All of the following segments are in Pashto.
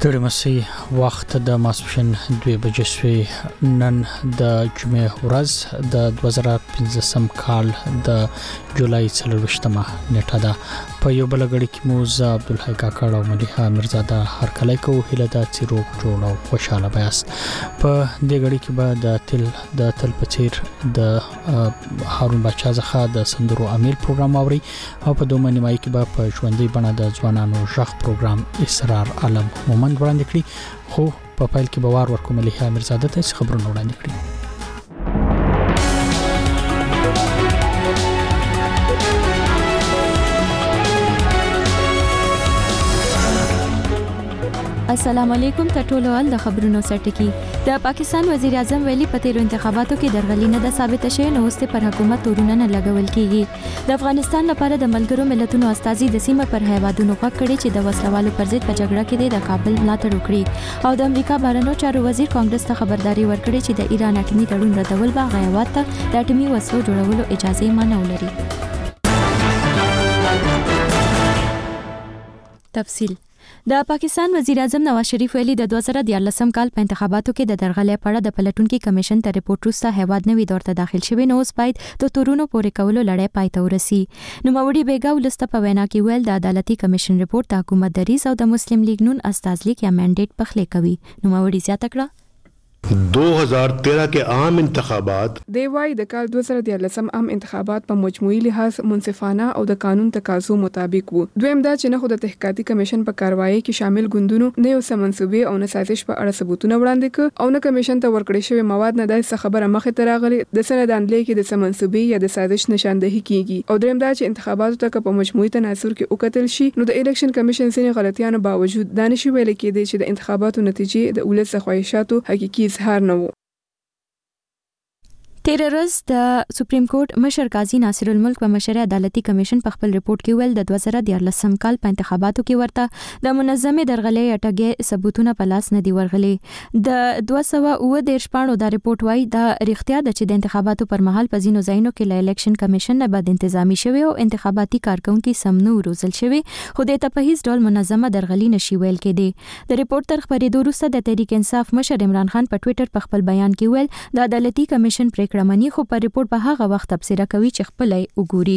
ستړي مسي وخت د ماسپښین 2 بجې شوي نن د جمعې ورځ د 2015 کال د جولای 24مه نیټه ده. په یو بل غړي کې موز عبدالحی کاکړ او ملیحه میرزاده هر کله کو هله د چیروک جوړ او خوشاله بیاست. په دې غړي کې به د تل پچیر د هارون بچا ځخه د سندرو امیل پروګرام اوري او په دوه نیمایي کې به په ژوندۍ بڼه د ځوانانو ژغ پروګرام اسرار عالم مومند وړاندې کړي. خو په پایل کې به وار ورکوم ملیحه میرزاده ته خبرونه وړاندې کړي. السلام علیکم ټولو ال د خبرونو سرټکی. د پاکستان وزیر اعظم ویلي په تیرو انتخاباتو کې درغلي نه د ثابت شوی نو اوس پر حکومت تورونه نه لګول کیږي. د افغانستان لپاره د ملګرو ملتونو استازي د سیمه پر هیوادونو غږ کړي چې د وسلوالو پر ضد په جګړه کې د کابل ملاتړ وکړي او د امریکا بهرنیو چارو وزیر کانګرس ته خبرداري ورکړي چې د ایران اټومي تړون ردول به غیوات ته د اټومي وسلو جوړولو اجازه نه ولري. تفصیل د پاکستان وزیر اعظم نواز شریف ویلي د 2014 کال په انتخاباتو کې د درغلۍ په اړه د پلټونکو کمیشن ته ریپورت وروسته هیواد نوې دور ته داخل شوی نو اوس باید د تورونو پورې کولو لړۍ پای ته ورسي. نوموړي بیګا ولسته په وینا کې ویل د عدالتي کمیشن ریپورت د حکومت دریځ او د مسلم لیگ نون استازلیک یا منډیټ پخلی کوي. نوموړي زیاته کړه 2013 के आम इंतखाबात دیوای د کال 2013 عام انتخابات په مجموعي لحاظ منصفانه او د قانون تقاضو مطابق وو. دویم دا چې نه خو د تحقیقاتي کمیشن په کاروایی کې شامل ګوندونو نه یو سمنسوبي او نه سازش په اړه ثبوتونه وړاندې ک او نه کمیشن ته ورکړی شوی مواد نه دای څه خبره مخه ته راغلي د سنداندلې کې د سمنسوبي یا د سازش نشاندهي کیږي. او دریم دا چې انتخاباتو ته په مجموعي تناظر کې وکتل شي نو د الیکشن کمیشن سینې غلطیانو باوجود دانش ویل کېدی چې د انتخاباتو نتیجې د ولس خواهشاتو حقيقي اظهار نه وو. تیر ورځ د سپریم کورټ مشر قاضي ناصر الملک په مشر عدالتي کمیشن په خپل ریپورت کې ویل د 2014 کال په انتخاباتو کې ورته د منظمې درغلۍ اټګي ثبوتونه په لاس نه دی ورغلي. د 219 پاڼو دا ریپورت وايي دا رښتیا ده چې د انتخاباتو پر مهال په ځینو ځایونو کې ل الیکشن کمیشن نه بد انتظامی شوی او انتخاباتي کارکونکو سمنو روزل شوی خو د ته په هیڅ ډول منظمه درغلي نشي ویل کېدی. د ریپورت تر خبرېدو وروسته د تحریک انصاف مشر عمران خان په ټوئیټر په خپل بیان کې ویل د عدالتي کمیشن کړمنی خو په ریپورت په هغه وخت تبصره کوي چې خپلای وګوري.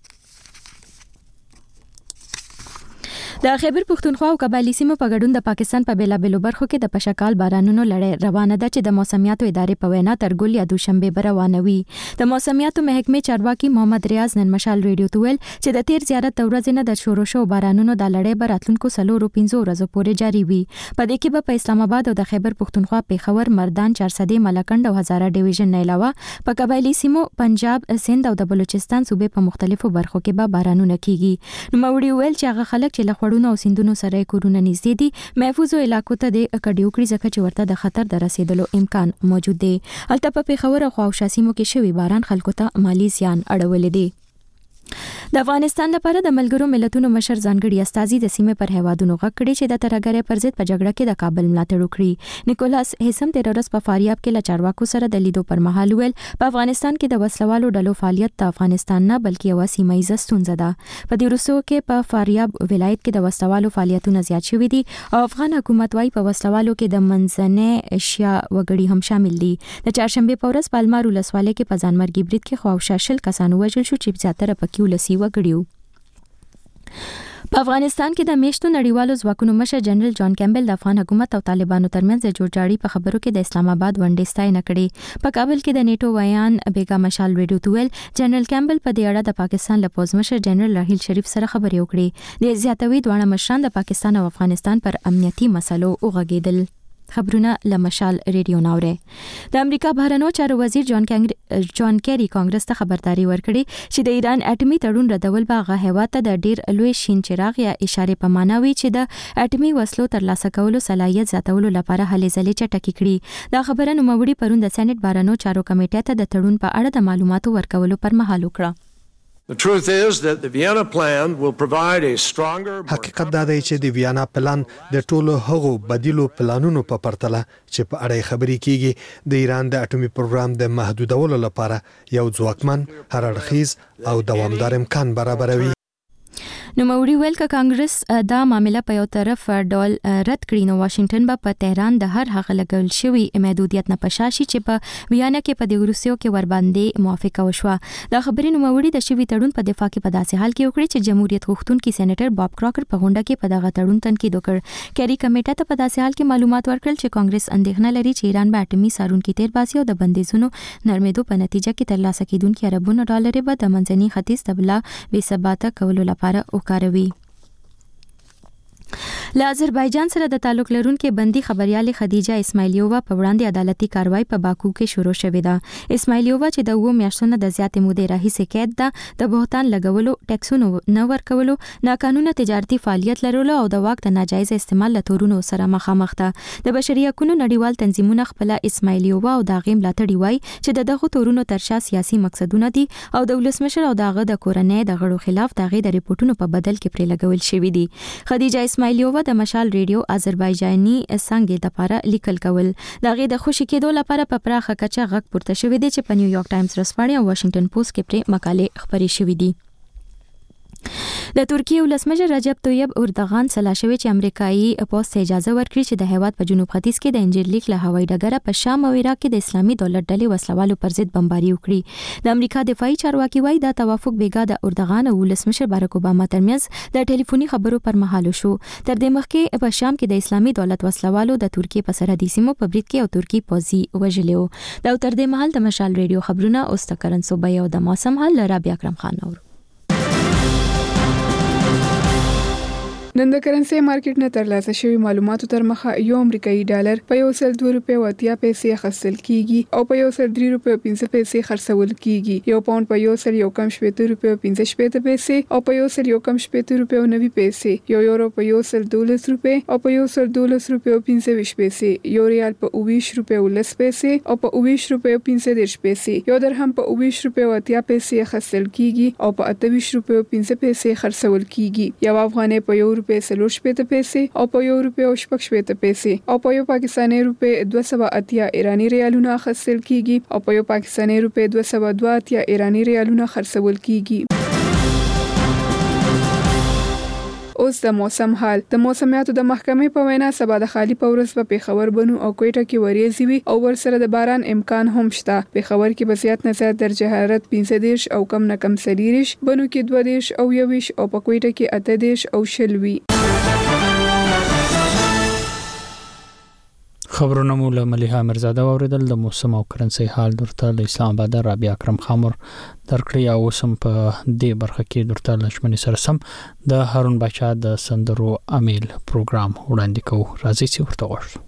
د خیبر پښتونخوا او قبایلی سیمو په ګډون د پاکستان په بیلابېلو برخو کې د پشکال بارانونو لړۍ روانه ده چې د موسمیاتو ادارې په وینا تر ګل یا دوشنبه روانوي. د موسمیاتو محکمې چارواکي محمد ریاض نن مشال ریډیو ته ویل چې د تیر زیارت ورځې نه د شروع شو بارانونو د لړۍ به راتلونکو 4-5 ورځې پورې جاری وي. په دې کې به په اسلام آباد او د خیبر پښتونخوا پیښور مردان چارسدې ملکند او هزاره ډیویژن نه علاوه په قبایلی سیمو پنجاب سند او د بلوچستان صوبې په مختلفو برخو کې به بارانونه کیږي. نو موري ویل چې هغه خلک چې له او سیندونو سره کورونه نږدې دي محفوظ علاقو ته د کډیو کړي ځکه چې ورته د خطر د رسیدلو امکان موجود دی. البته په پیښور او خواوشا سیمو کې شوی باران خلکو ته مالی زیان اړولې دی. د افغانستان لپاره د ملګرو ملتونو مشر ځانګړي استازي د سیمې پر هیوادونو غږ کړي چې د ترګرې پر ضد په جګړه کې د کابل ملاتړ وکړي. نیکولاس هیسم تیر ورځ په فاریاب کې له چارواکو سره د لیدو پر مهال ویل په افغانستان کې د وسلوالو ډلو فعالیت د افغانستان نه بلکې یو سیمه ایزه ستونزه ده. په دې وروستیو کې په فاریاب ولایت کې د وسلوالو فعالیتونه زیات شوي دي او افغان حکومت وايي په وسلوالو کې د منځنۍ ایشیا وګړي هم شامل دي. د چهارشنبه په ورځ پالمار ولسوالۍ کې په ځانمرګي برید کې خواوشا شل کسانو وژل شو چې زیاتره پکې ولسی وګړي. په افغانستان کې د میشتو نړیوالو ځواکونو مشر جنرال جان کیمبل د افغان حکومت او طالبانو ترمنځ د جوړجاړي په خبرو کې د اسلام آباد ونډې ستاینه کړې. په کابل کې د نیټو ویان بیګا مشال ریډیو ته ویل جنرال کیمبل په دې اړه د پاکستان له پوځ مشر جنرال راحیل شریف سره خبرې وکړې. د زیاتوي دواړه مشران د پاکستان او افغانستان پر امنیتي مسلو وغږېدل. خبرونه لمشال ریډیو ناوره. د امریکا بهرنیو چارو وزیر جان کیری کانګرس ته خبرداري ورکړي چې د ایران اټومي تړون ردول به هغه هیواد ته د ډیر لوی شین چراغ یا اشاره په معنا وي چې د اټومي وسلو ترلاسه کولو صلاحیت زیاتولو لپاره هلې ځلې چټکې کړي. دا خبره نوموړي پرون د سېنات بهرنیو چارو کمیټې ته د تړون په اړه د معلوماتو ورکولو پر مهال وکړه. The truth is that the Vienna plan will provide a stronger. حقیقت دا دی چې د ویانا پلان د ټولو هغو بدیلو پلانونو په پرتله چې په اړه خبرې کیږي د ایران د اټومي پروګرام د محدودولو لپاره یو ځواکمن هر اړخیز او دوامدار امکان برابروي. نو موري ویل ک کانګرس دا معاملې په یو طرف ډول رد کړي نو واشنگټن په تهران د هر هغه لګول شوی محدودیت نه پشاشي چې په ویانا کې په دیګروسیو کې ور باندې موافقه وشوه. دا خبرې نو موري د شوی تړون په دفاع کې په داسې حال کې وکړي چې جمهوریت غوښتونکي سېنیټر باب کراکر په غونډه کې په دغه تړون تنقید وکړ. کیری کمیټه ته په داسې حال کې معلومات ورکړل چې کانګرس اندېښنه لري چې ایران به اټومي سارونکي تیر باسي او د بندیزونو نرمېدو په نتیجه کې ترلاسه کیدونکي اربونو ډالر به د منځني ختیځ تبلا بې ثباته کولو لپاره وکاروي. له آذربایجان سره د تعلق لرونکو بندي خبريالې خدیجه اسماعیلیووا په وړاندې عدالتي کاروایی په باکو کې شروع شوې ده. اسماعیلیووا چې د 2 میاشتو د زیاتې مودې راهیسې قید ده د بهتان لګولو، ټیکسونو نه ورکولو، ناقانونه تجارتي فعالیت لرلو او د واک د ناجایز استعمال له تورونو سره مخامخ ده. د بشري حقوقو نړیوال تنظیمونه خپل اسماعیلیووا او د غیم لاتړي وای چې دغه تورونو ترشا سیاسي مقصدونه دي او د ولسمشر او دغه د کورنۍ د غړو خلاف دغه د ریپورتونو په بدل کې پرې لګول شوې دي. خدیجه اسماعیلیووا د مشال ریډیو آذربایجاني څنګه د لپاره لیکل کول دغه د خوشی کېدو لپاره په پراخه کچه غږ پورته شوې دي چې په نیویارک ټایمز رسپانې او واشنگټن پوسټ کې پرې مقالې خبرې شوې دي. د ترکیه ولسمشر رجب طیب اردوغان سلا شوی چې امریکایي پوسټ اجازه ورکړي چې د هیواد په جنوب ختیځ کې د انجیرلیک له هوایي ډګره په شام او عراق کې د اسلامي دولت ډلې وسلوالو پر ضد بمباري وکړي. د امریکا دفاعي چارواکي وایي دا توافق بیګا د اردوغان او ولسمشر باراک اوباما ترمنځ د ټلیفوني خبرو پر مهال شو. تر دې مخکې په شام کې د اسلامي دولت وسلوالو د ترکیه په سرحدي سیمو په برید کې او ترکی پوځي وژلو. دا تر دې مهال د مشال ریډیو خبرونه اوس تکرن صوبې او د موسم حال رابعه اکرم خان اور. نن د کرنسي مارکیټ نه ترلاسه شوی معلوماتو تر مخه یو امریکایي ډالر په 102 روپیا او 80 پیسې خرڅل کیږي او په 103 روپیا او 50 پیسې خرڅول کیږي. یو پاوند په 1.17 روپیا او 50 پیسې او په 1.17 روپیا او 90 پیسې، یو یورو په 1.12 روپیا او په 1.12 روپیا او 25 پیسې، یو ریال په 20 روپیا او 10 پیسې او په 20 روپیا او 15 پیسې، یو درهم په 20 روپیا او 80 پیسې خرڅل کیږي او په 28 روپیا او 15 پیسې خرڅول کیږي. یو افغانۍ په 1 روپیا 40 پیسې او په 1 روپیا او 60 پیسې او په یو پاکستاني روپیا 280 ایرانی ریالونه خرڅل کیږي او په یو پاکستاني روپیا 282 ایرانی ریالونه خرڅول کیږي. اوس د موسم حال. د موسمیاتو د محکمې په وینا سبا د خالی په ورځ په پیښور بنو او کوټه کې وریځي وي او ورسره د باران امکان هم شته. پیښور کې به زیات نه زیات درجه حرارت 15 او کم نه کم 30، بنو کې 22 او 21 او په کوټه کې 18 او 20 وي. خبرونه مو له مليحه مرزاده اوریدل. د موسم او کرنسي حال درته له اسلام آباد رابعه اکرم خامر درکړی او سم په دې برخه کې درته لښمنې سره سم د هارون بچا د سندرو امیل پروګرام وړاندې کوو. راځي چې ورته وښو.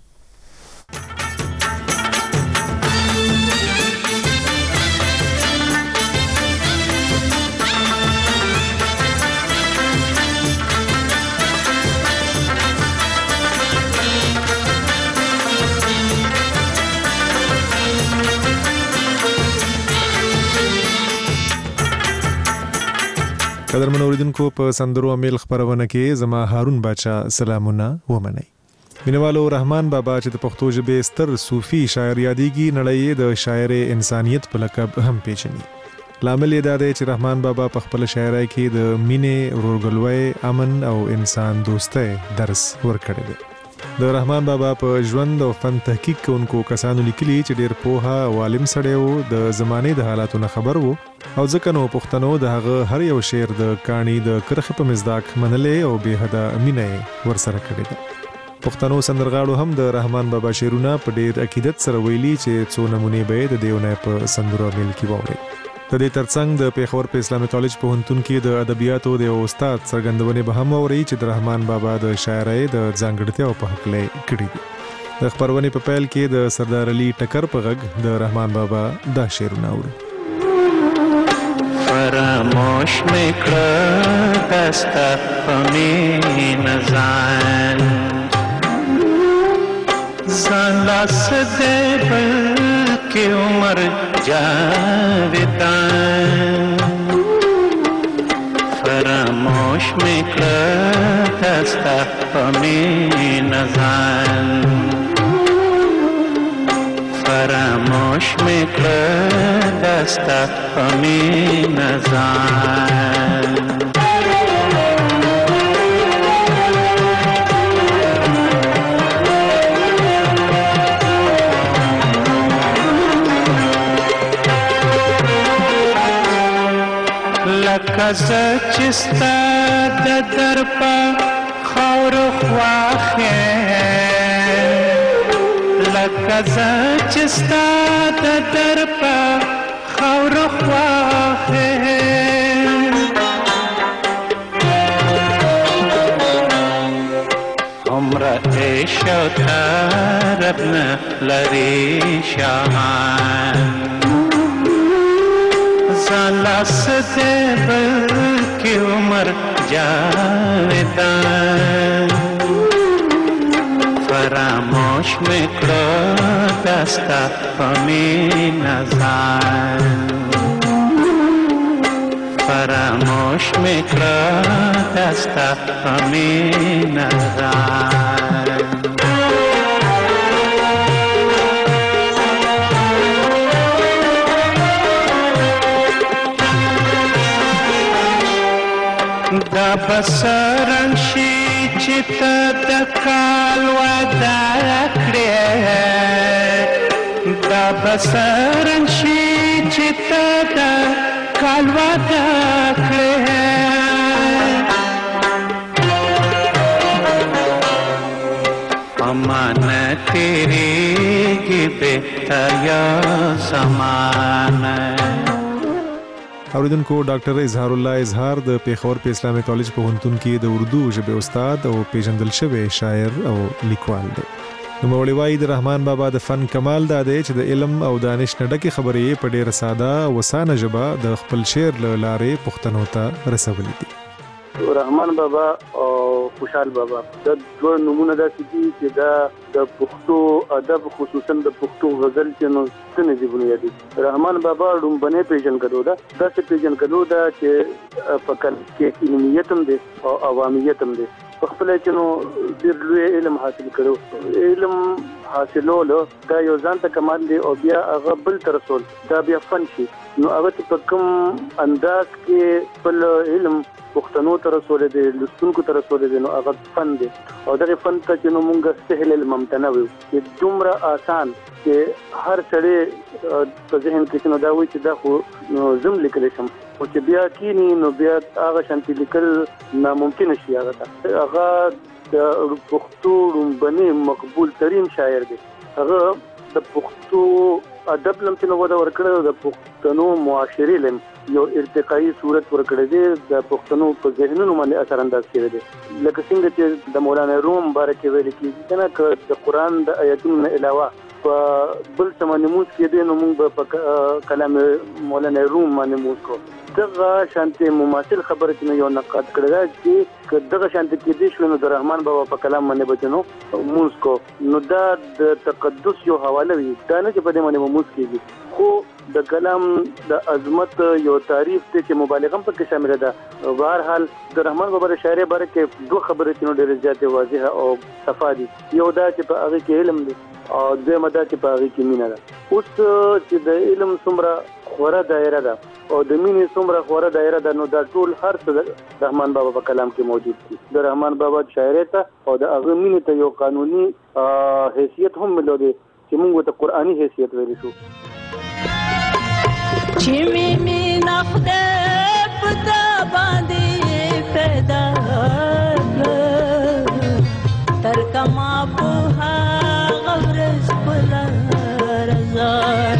قدرمن اوریدونکو په سندرو امیل خبرونه کې زما هارون بچا سلامونه ومنئ. مینوالو رحمان بابا چې د پښتو ژبې ستر صوفي شاعر یادېږي، نړۍ د شاعر انسانیت په لقب هم پیژني. لامل یې دا دی چې رحمان بابا په خپل شاعرۍ کې د مینې، ورورګلوۍ، امن او انسان دوستۍ درس ورکړی دی. د رحمان بابا په ژوند او فن تحقیق کوونکو کسانو لیکلي چې ډېر پوهه او عالم سړی و، د زمانې د حالاتو نه خبر و او ځکه نو پښتنو د هغه هر یو شعر د کاڼي د کرښې په مصداق منلې او بې حده مینه ورسره کړې ده. پښتنو سندرغاړو هم د رحمان بابا شعرونه په ډېر عقیدت سره ویلي چې څو نمونې به د دیونه په سندرو امیل کې واورئ. د دې ترڅنګ د پیښور په اسلامي کالج پوهنتون کې د ادبیاتو د یو استاد څرګندونې به هم اوري چې د رحمان بابا د شاعرۍ د ځانګړتیاو په هکله کړي دي. د خبرونې په پیل کې د سردار علي ټکر په غږ د رحمان بابا دا شعرونه اوري. فراموش میکړه دستا په نزان ځان لاس دې بل کې عمر جاودان فراموش میکړه دستا په نزان فراموش میکړه دستا په نزان لکه زه چې ستا د در په خاورو خواښ لکه زه چې ستا د در په خاورو خواښ عمره عیش او طرب نه لري شاهان ځان لاس دې بلکې عمر جاویدان فراموش مې کړه دستا په مینه ځان فراموش مې کړه دستا په مینه ځان دا بسرن شي چې ته د کال وعده کړې دا بسرن شي چې ته د کال وعده کړې امانت تیریږي بهتر یا سمانه اوریدونکو ډاکټر اظهار الله اظهار د پیښور په اسلامي کالج پوهنتون کې د اردو ژبې استاد او پیژندل شوی شاعر او لیکوال دی. نوموړی وایي د رحمان بابا د فن کمال دا دی چې د علم او دانش نه ډکې خبرې په ډېره ساده او اسانه ژبه د خپل شعر له لارې پښتنو ته رسولي دي. رحمان بابا او خوشحال بابا د دوه نمونه داسې دي چې دا د پښتو ادب خصوصا د پښتو غزل چې نو څنګه دی بنیادی رحمان بابا ډومبنه پیژنګلو دا داسې پیژنګلو دا چې په کل کې علمیت هم دي او عوامیت هم دي په خپل چې نو ډېر لوی علم حاصل کړو علم حاصلولو دا یو ځان ته کمال دی او بیا هغه بل تر رسول دا بیا فن شي نو هغه په کوم انداز کې بل علم پښتنو ته رسول دي لستونکو ته رسول دي نو هغه فن دي او دغه فن ته چې نو مونږ سهل الممتنع وي چې دومره آسان چې هر سړی په ذهن کې نو دا وایي چې دا خو زم لیکل شم او چې بیا کینی نو بیا هغه شانتي لیکل ناممکن شي هغه د پښتو رومبني مقبول ترين شاعر دی هغه د پښتو ادب لم چې نو ودا ورکړو د پښتنو معاشري لم یو ارتقائي صورت ورکړی دی د پښتنو په ذهنونو باندې اثر انداز کړی دی لکه څنګه چې د مولانا روم بارک ویل کیږي کنه ک د قران د آیاتونو علاوه په بل څه باندې موږ کې دي نو موږ په کلام مولانا روم باندې موږ کو دغه شانتي مماثل خبره چې یو نقاد کړی دا چې دغه شانتي کې دي شنو د رحمان بابا په کلام باندې بچنو موږ کو نو دا د تقدس یو حواله وي دا نه چې په دې باندې موږ کېږي خو د کلام د عظمت یو تعریف ته چې مبالغه هم پکې شامل ده بهر حال د رحمان بابا شاعري باره کې دوه خبرې چې نو ډېر زیاتې واضحه او صفا دي یو دا چې په هغه کې علم دی او دویمه دا چې په هغه کې مینه ده اوس چې د علم څومره خوره دایره ده او د مینې څومره خوره دایره ده نو دا ټول هر څه د رحمان بابا په کلام کې موجود دي د رحمان بابا شاعري ته او د هغه مینې ته یو قانوني حیثیت هم ملو دی چې موږ ته قرآني حیثیت ویل شو چې مینا خدای پتا باندې پیدا تر کما په غرز بلا رضا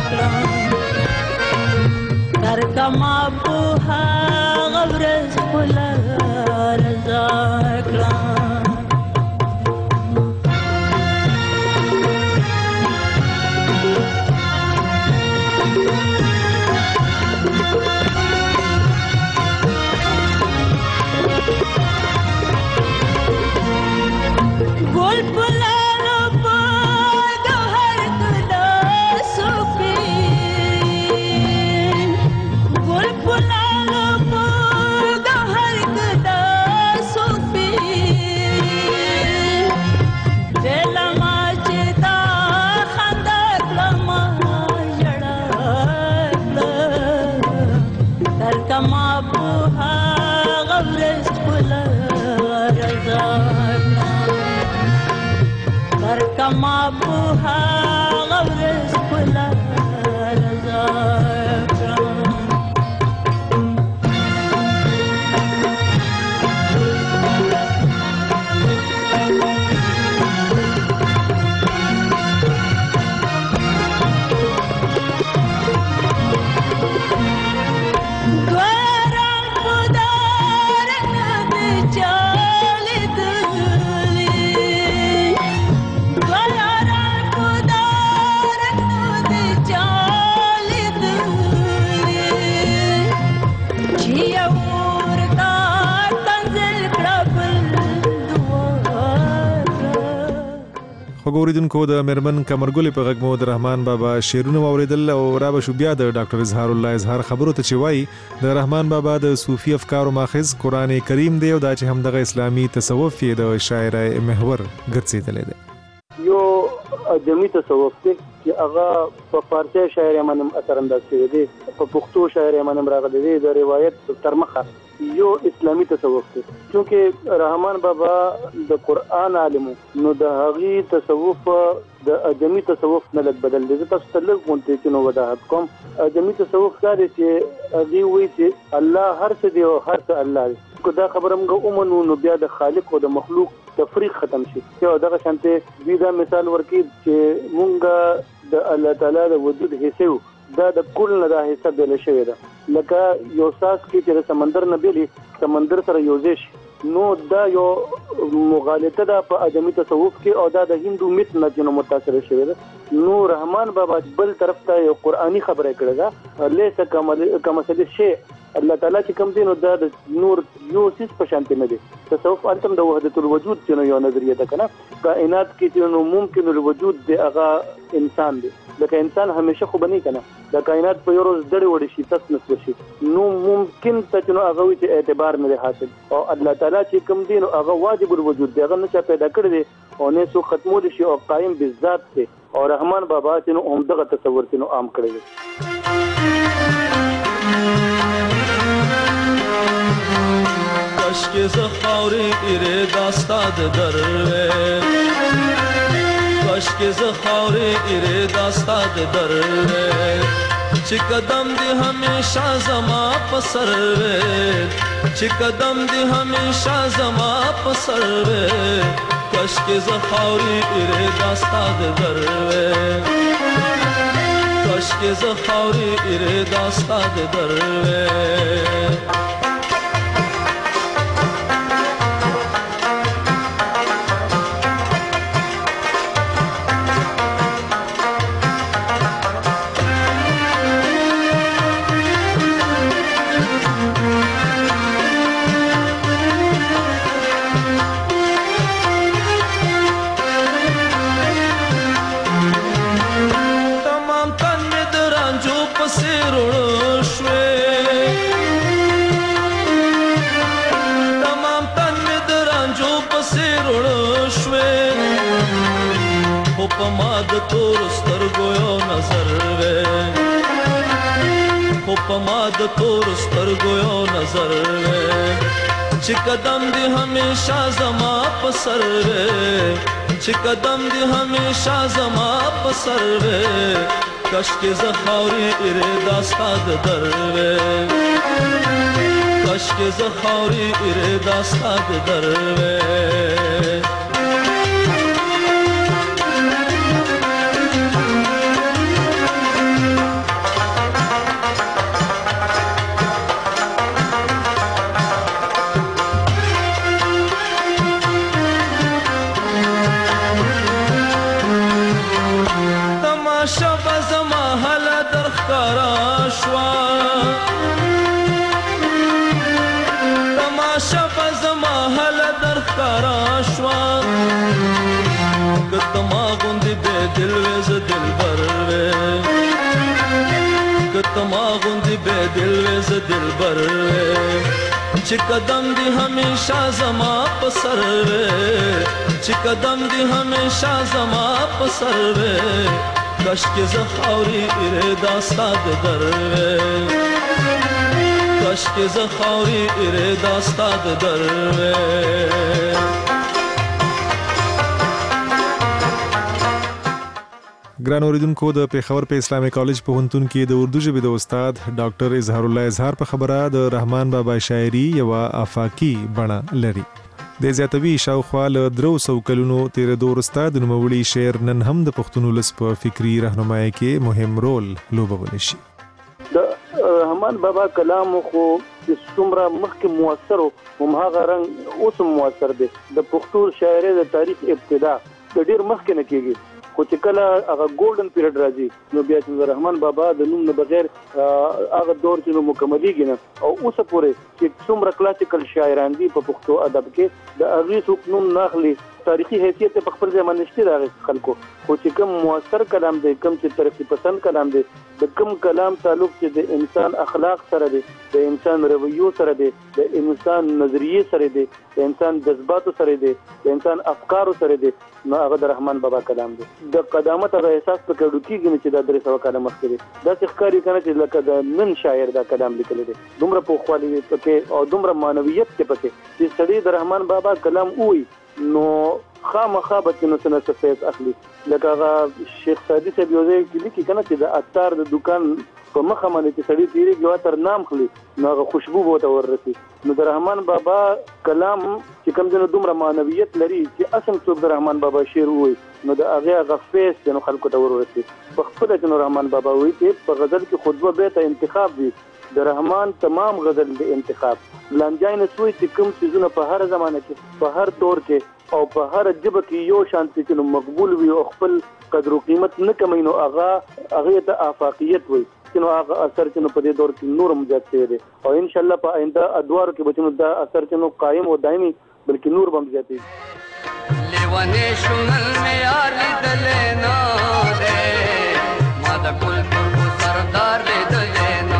تر کما په غرز بلا رضا Pula خوګوریدونکو د مرمن کمرګل په غږ مو د رحمان بابا شعرونه اوریدل او را به شو بیا د ډاکټر اظهار الله اظهار خبرو ته چوي د رحمان بابا د صوفي افکار ماخذ قران کریم دی او دا چې هم د اسلامي تصوف یې د شاعرای محور ګرځیدل دی یو اجمی تصوف چې هغه په فارسی شاعر باندې اثر انداز شوی دی په پښتو شاعر باندې راغلی دی د روایت تر مخه یو اسلامی تصوف دی چونکه رحمان بابا د قران عالم نو د هغي تصوف د اجمی تصوف نه لږ بدل دي تاسو ته لږ مونږ ته نو وضاحت کوم اجمی تصوف دا دی چې هغه وی چې الله هر څه دی او هر څه الله دی کو دا خبره موږ اومنو نو بیا د خالق او د مخلوق تفریق ختم شي یو دغه شانته ویدا مثال ورکی چې مونږ د الله تعالی د وجود حصو دا د کل نه د حصہ بل شوی دا لکه یو ساس کې چې سمندر نه بیلی سمندر سره یوځش نو دا یو مغالطه ده په ادمي تصوف کې او دا د هندو میت نه جنو متاثر شوی ده نو رحمان بابا بل طرف ته یو قرآنی خبره کړه دا لیسه کمثل شی الله تعالی چې کوم دین او د نور یو سیس په شانته نه دي تصوف انتم د وحدت الوجود چې یو نظریه ده کنه کائنات کې چې نو ممکن الوجود دی هغه انسان دی لکه انسان همیشه خو بنی کنه د کائنات په یو روز ډړې وړي شي تاسو نسو شي نو ممکن ته چې نو هغه وي اعتبار نه حاصل او الله تعالی چې کوم دین هغه واجب الوجود دی هغه نه پیدا کړی دی او نه سو ختمول شي او قائم بالذات دی او رحمان بابا چې نو عمدغه تصور چې نو عام کړی دی کشکی زخاوری ایره داستاد دروه کشکی زخاوری ایره داستاد دروه چی قدم دی ہمیشہ زما پسروه چی قدم دی ہمیشہ زما پسروه کشکی زخاوری ایره داستاد دروه کشکی زخاوری ایره داستاد دروه پماد تور سترګو یو نظر وې پماد تور سترګو یو نظر وې چې قدم دی همیشا زما په سر وې چې قدم دی همیشا زما په سر وې کش کې زخاوري ایره داستاد در وې کش کې زخاوري ایره داستاد در وې دلبر چې قدم دی همیشا زما په سر چې قدم دی همیشا زما په سر کش کې زخاوري ایره داستاد در کش کې زخاوري ایره داستاد در ګران اوریدونکو د پیښور په اسلامي کالج په هنتون کې د اردو ژبې د استاد ډاکټر اظهار الله اظهار په خبره د رحمان بابا شاعري یو افاقي بڼه لري د زیاتوي شاوخوا له 300 کلونو تیر دور استاد نوموړي شعر نن هم د پښتون ولس په فکری راهنمایي کې مهم رول لوبولی شي د رحمان بابا کلام خو څومره مخکې موثر او هغه رنګ اوس موثر دی د پښتون شاعري د تاریخ ابتدا د ډیر مخکې نه کېږي خو چې کله هغه ګولډن پیریډ راځي نو بیا چې رحمان بابا د نوم نه بغیر هغه دور چې مکملېږي نه او اوس پورې چې څومره کلاسیکل شاعران دي په پښتو ادب کې د هغې څوک نوم نه اخلي تاریخي حیثیت په خپل ځای باندې شته خلکو، خو چې کوم موثر کلام دی، کوم چې ترقی پسند کلام دی، د کوم کلام تعلق چې د انسان اخلاق سره دی، د انسان رویو سره دی، د انسان نظریه سره دی، د انسان جذباتو سره دی، د انسان افکارو سره دی، نو هغه د رحمان بابا کلام دی. د قدامت هغه احساس په کډو کېږي چې دا 300 کاله مخکې دی. دا ښکاري کنه چې لکه د نن شاعر دا کلام لیکلی دی، دومره پوخوالی پکې او دومره معنویت پکې چې سړی د رحمان بابا کلام وایي نو خامخا به نو څه فیض اخلي. لکه هغه شیخ سعدي صاحب یو ځای کې لیکي کنه چې د عطار د دکان په مخه باندې چې سړی تیریږي او تر نام خلی نو هغه خوشبو به ته وررسي. نو د رحمان بابا کلام چې کوم ځای دومره معنویت لري چې اصل څوک د رحمان بابا شعر وایي نو د هغه فیض نو خلکو ته وررسي. په خپل چې رحمان بابا وایي چې په غزل کې خطبه به ته انتخاب وي، د رحمان تمام غزل د انتخاب لانجای نه سوی چې کوم چیزونه په هر زمانه کې په هر دور کې او په هر جبه کې یو شانتي چې مقبول وي او خپل قدر او قیمت نه کمي نو هغه ته افاقیت وي چې نو هغه اثر چې په دې دور کې نور مزید شي دي او ان شاء الله په آینده ادوار کې بچنو دا اثر چې نو قائم او دایمي بلکې نور بم زیاتي. لیوانه شمل می یار لیدلنا دے ما د کلتور کو سردار لیدلنا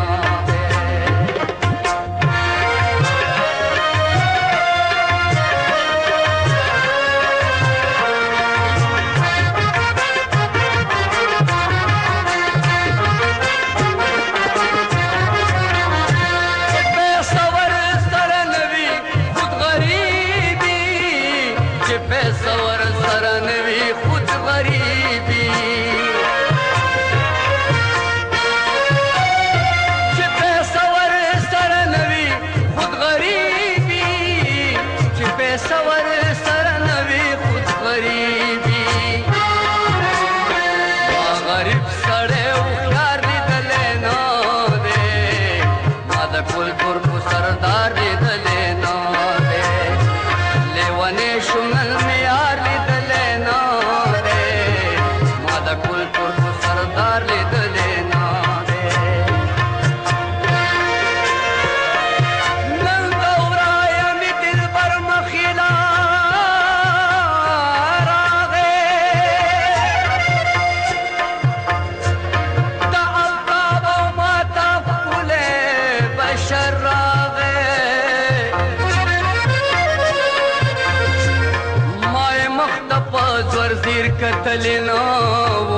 کتلنا وہ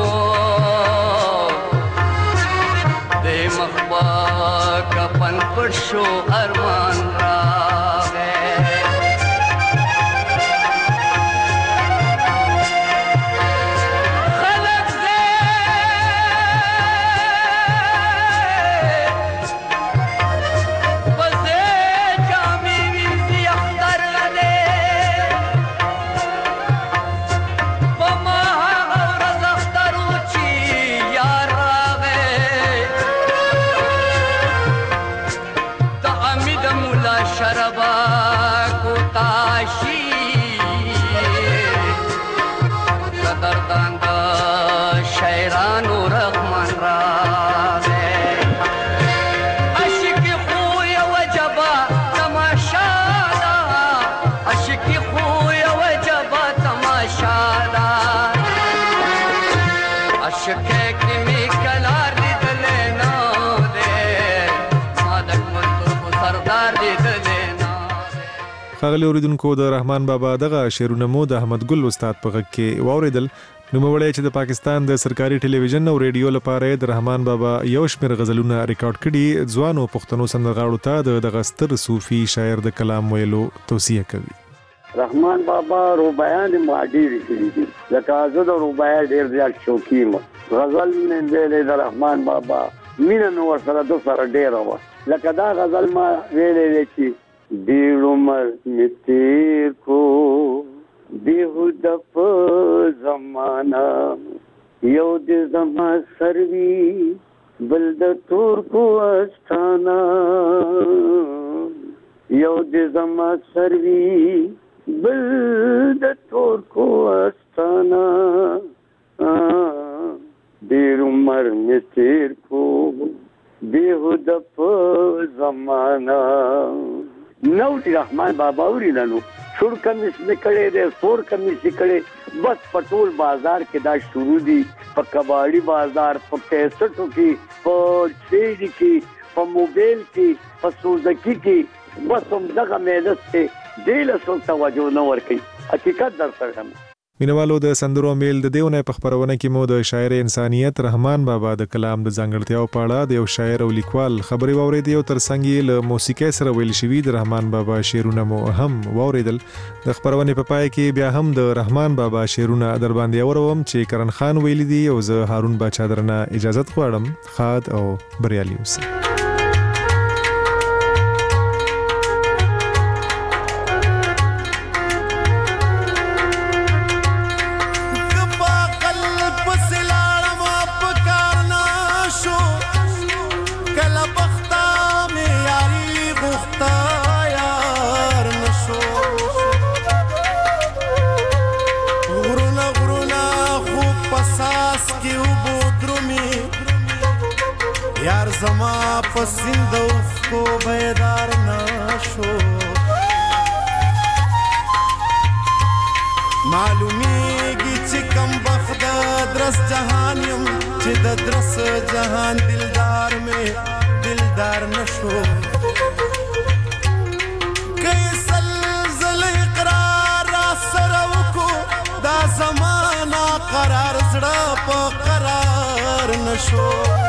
دے مخبا کپن پرشو ارمان را گئے خلق دے بزے جامی ویزی اختر دے ښاغلي اوریدونکو د رحمان بابا دغه شعرونه مو د احمد ګل استاد په غږ کې واوریدل. نوموړی چې د پاکستان د سرکاري ټلویزیون او ریډیو لپاره د رحمان بابا یو شمېر غزلونه ریکارډ کړي، ځوانو پښتنو سندرغاړو ته د دغه ستر صوفي شاعر د کلام ویلو توصیه کوي. رحمان بابا رباعیان ما ډېرې کړي دي، لکه زه د رباعي ډېر زیات شوقي یم. غزل مې ویلې د رحمان بابا مینه مې ورسره د سره ډېره وه، لکه دا غزل ما ویلې چې ډېر عمر مې تیر کو بیهوده په زمانه یو د زما سروي بل د ترکو استانا یو د زما سروي بل د ترکو استانا ډېر عمر مې تیر کو بیهوده په زمانه نو رحمان بابا ورینانو شور کمیس نکړې دې سور کمیس نکړې بس پټول بازار کې دا شروع دي په کباړي بازار په کیسټو کې په سیډي کې په موبایل کې په سوزکی کې بس هم دغه مهنت ته ډېر څه توجه نه ورکړي حقیقت در سره مینوالو د سندرو میل د دیونه په خبرونه کې مو د شاعر انسانیت رحمان بابا د کلام د ځانګړتیاو په اړه د یو شاعر او لیکوال خبرې واورېدې او ترڅنګ یې له موسیقۍ سره ویل شوي د رحمان بابا شعرونه مو هم واورېدل. د خبرونې په پای کې بیا هم د رحمان بابا شعرونه در باندې اوروم چې کرن خان ویلي دي او زه هارون باچا درنه اجازت غواړم. خاد او بریالي اوسئ. زما پسند کو بیدار نشو معلومیږي چې کم بخت درس جهان يم چې د درس جهان دلدار مې دلدار نشو کیسل زل اقرار را سره وکړو دا زمانہ قرار زړه په قرار نشو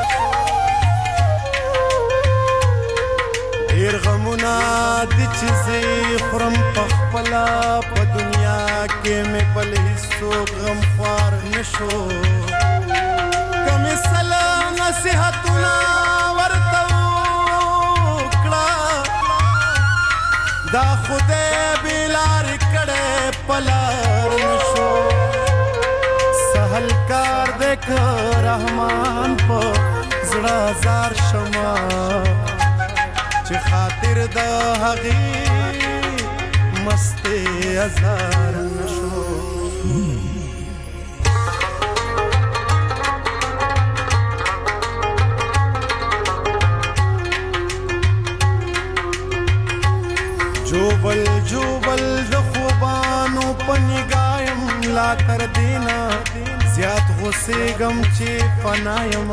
ډیر غمونه د چیزې خورم په خپله په دنیا کې مې بل هیڅوک غمخوار نشو کمې سله نصیحتونه ورته وکړه دا خدای بې لارې کړی په لار نشو سهل کار دی که رحمان په زړه زار شمه چې خاطر د هغې مستې ازار نشو جوبل جوبل د خوبانو په نگایم لا تر دینا زیات غصېږم چې فنا یم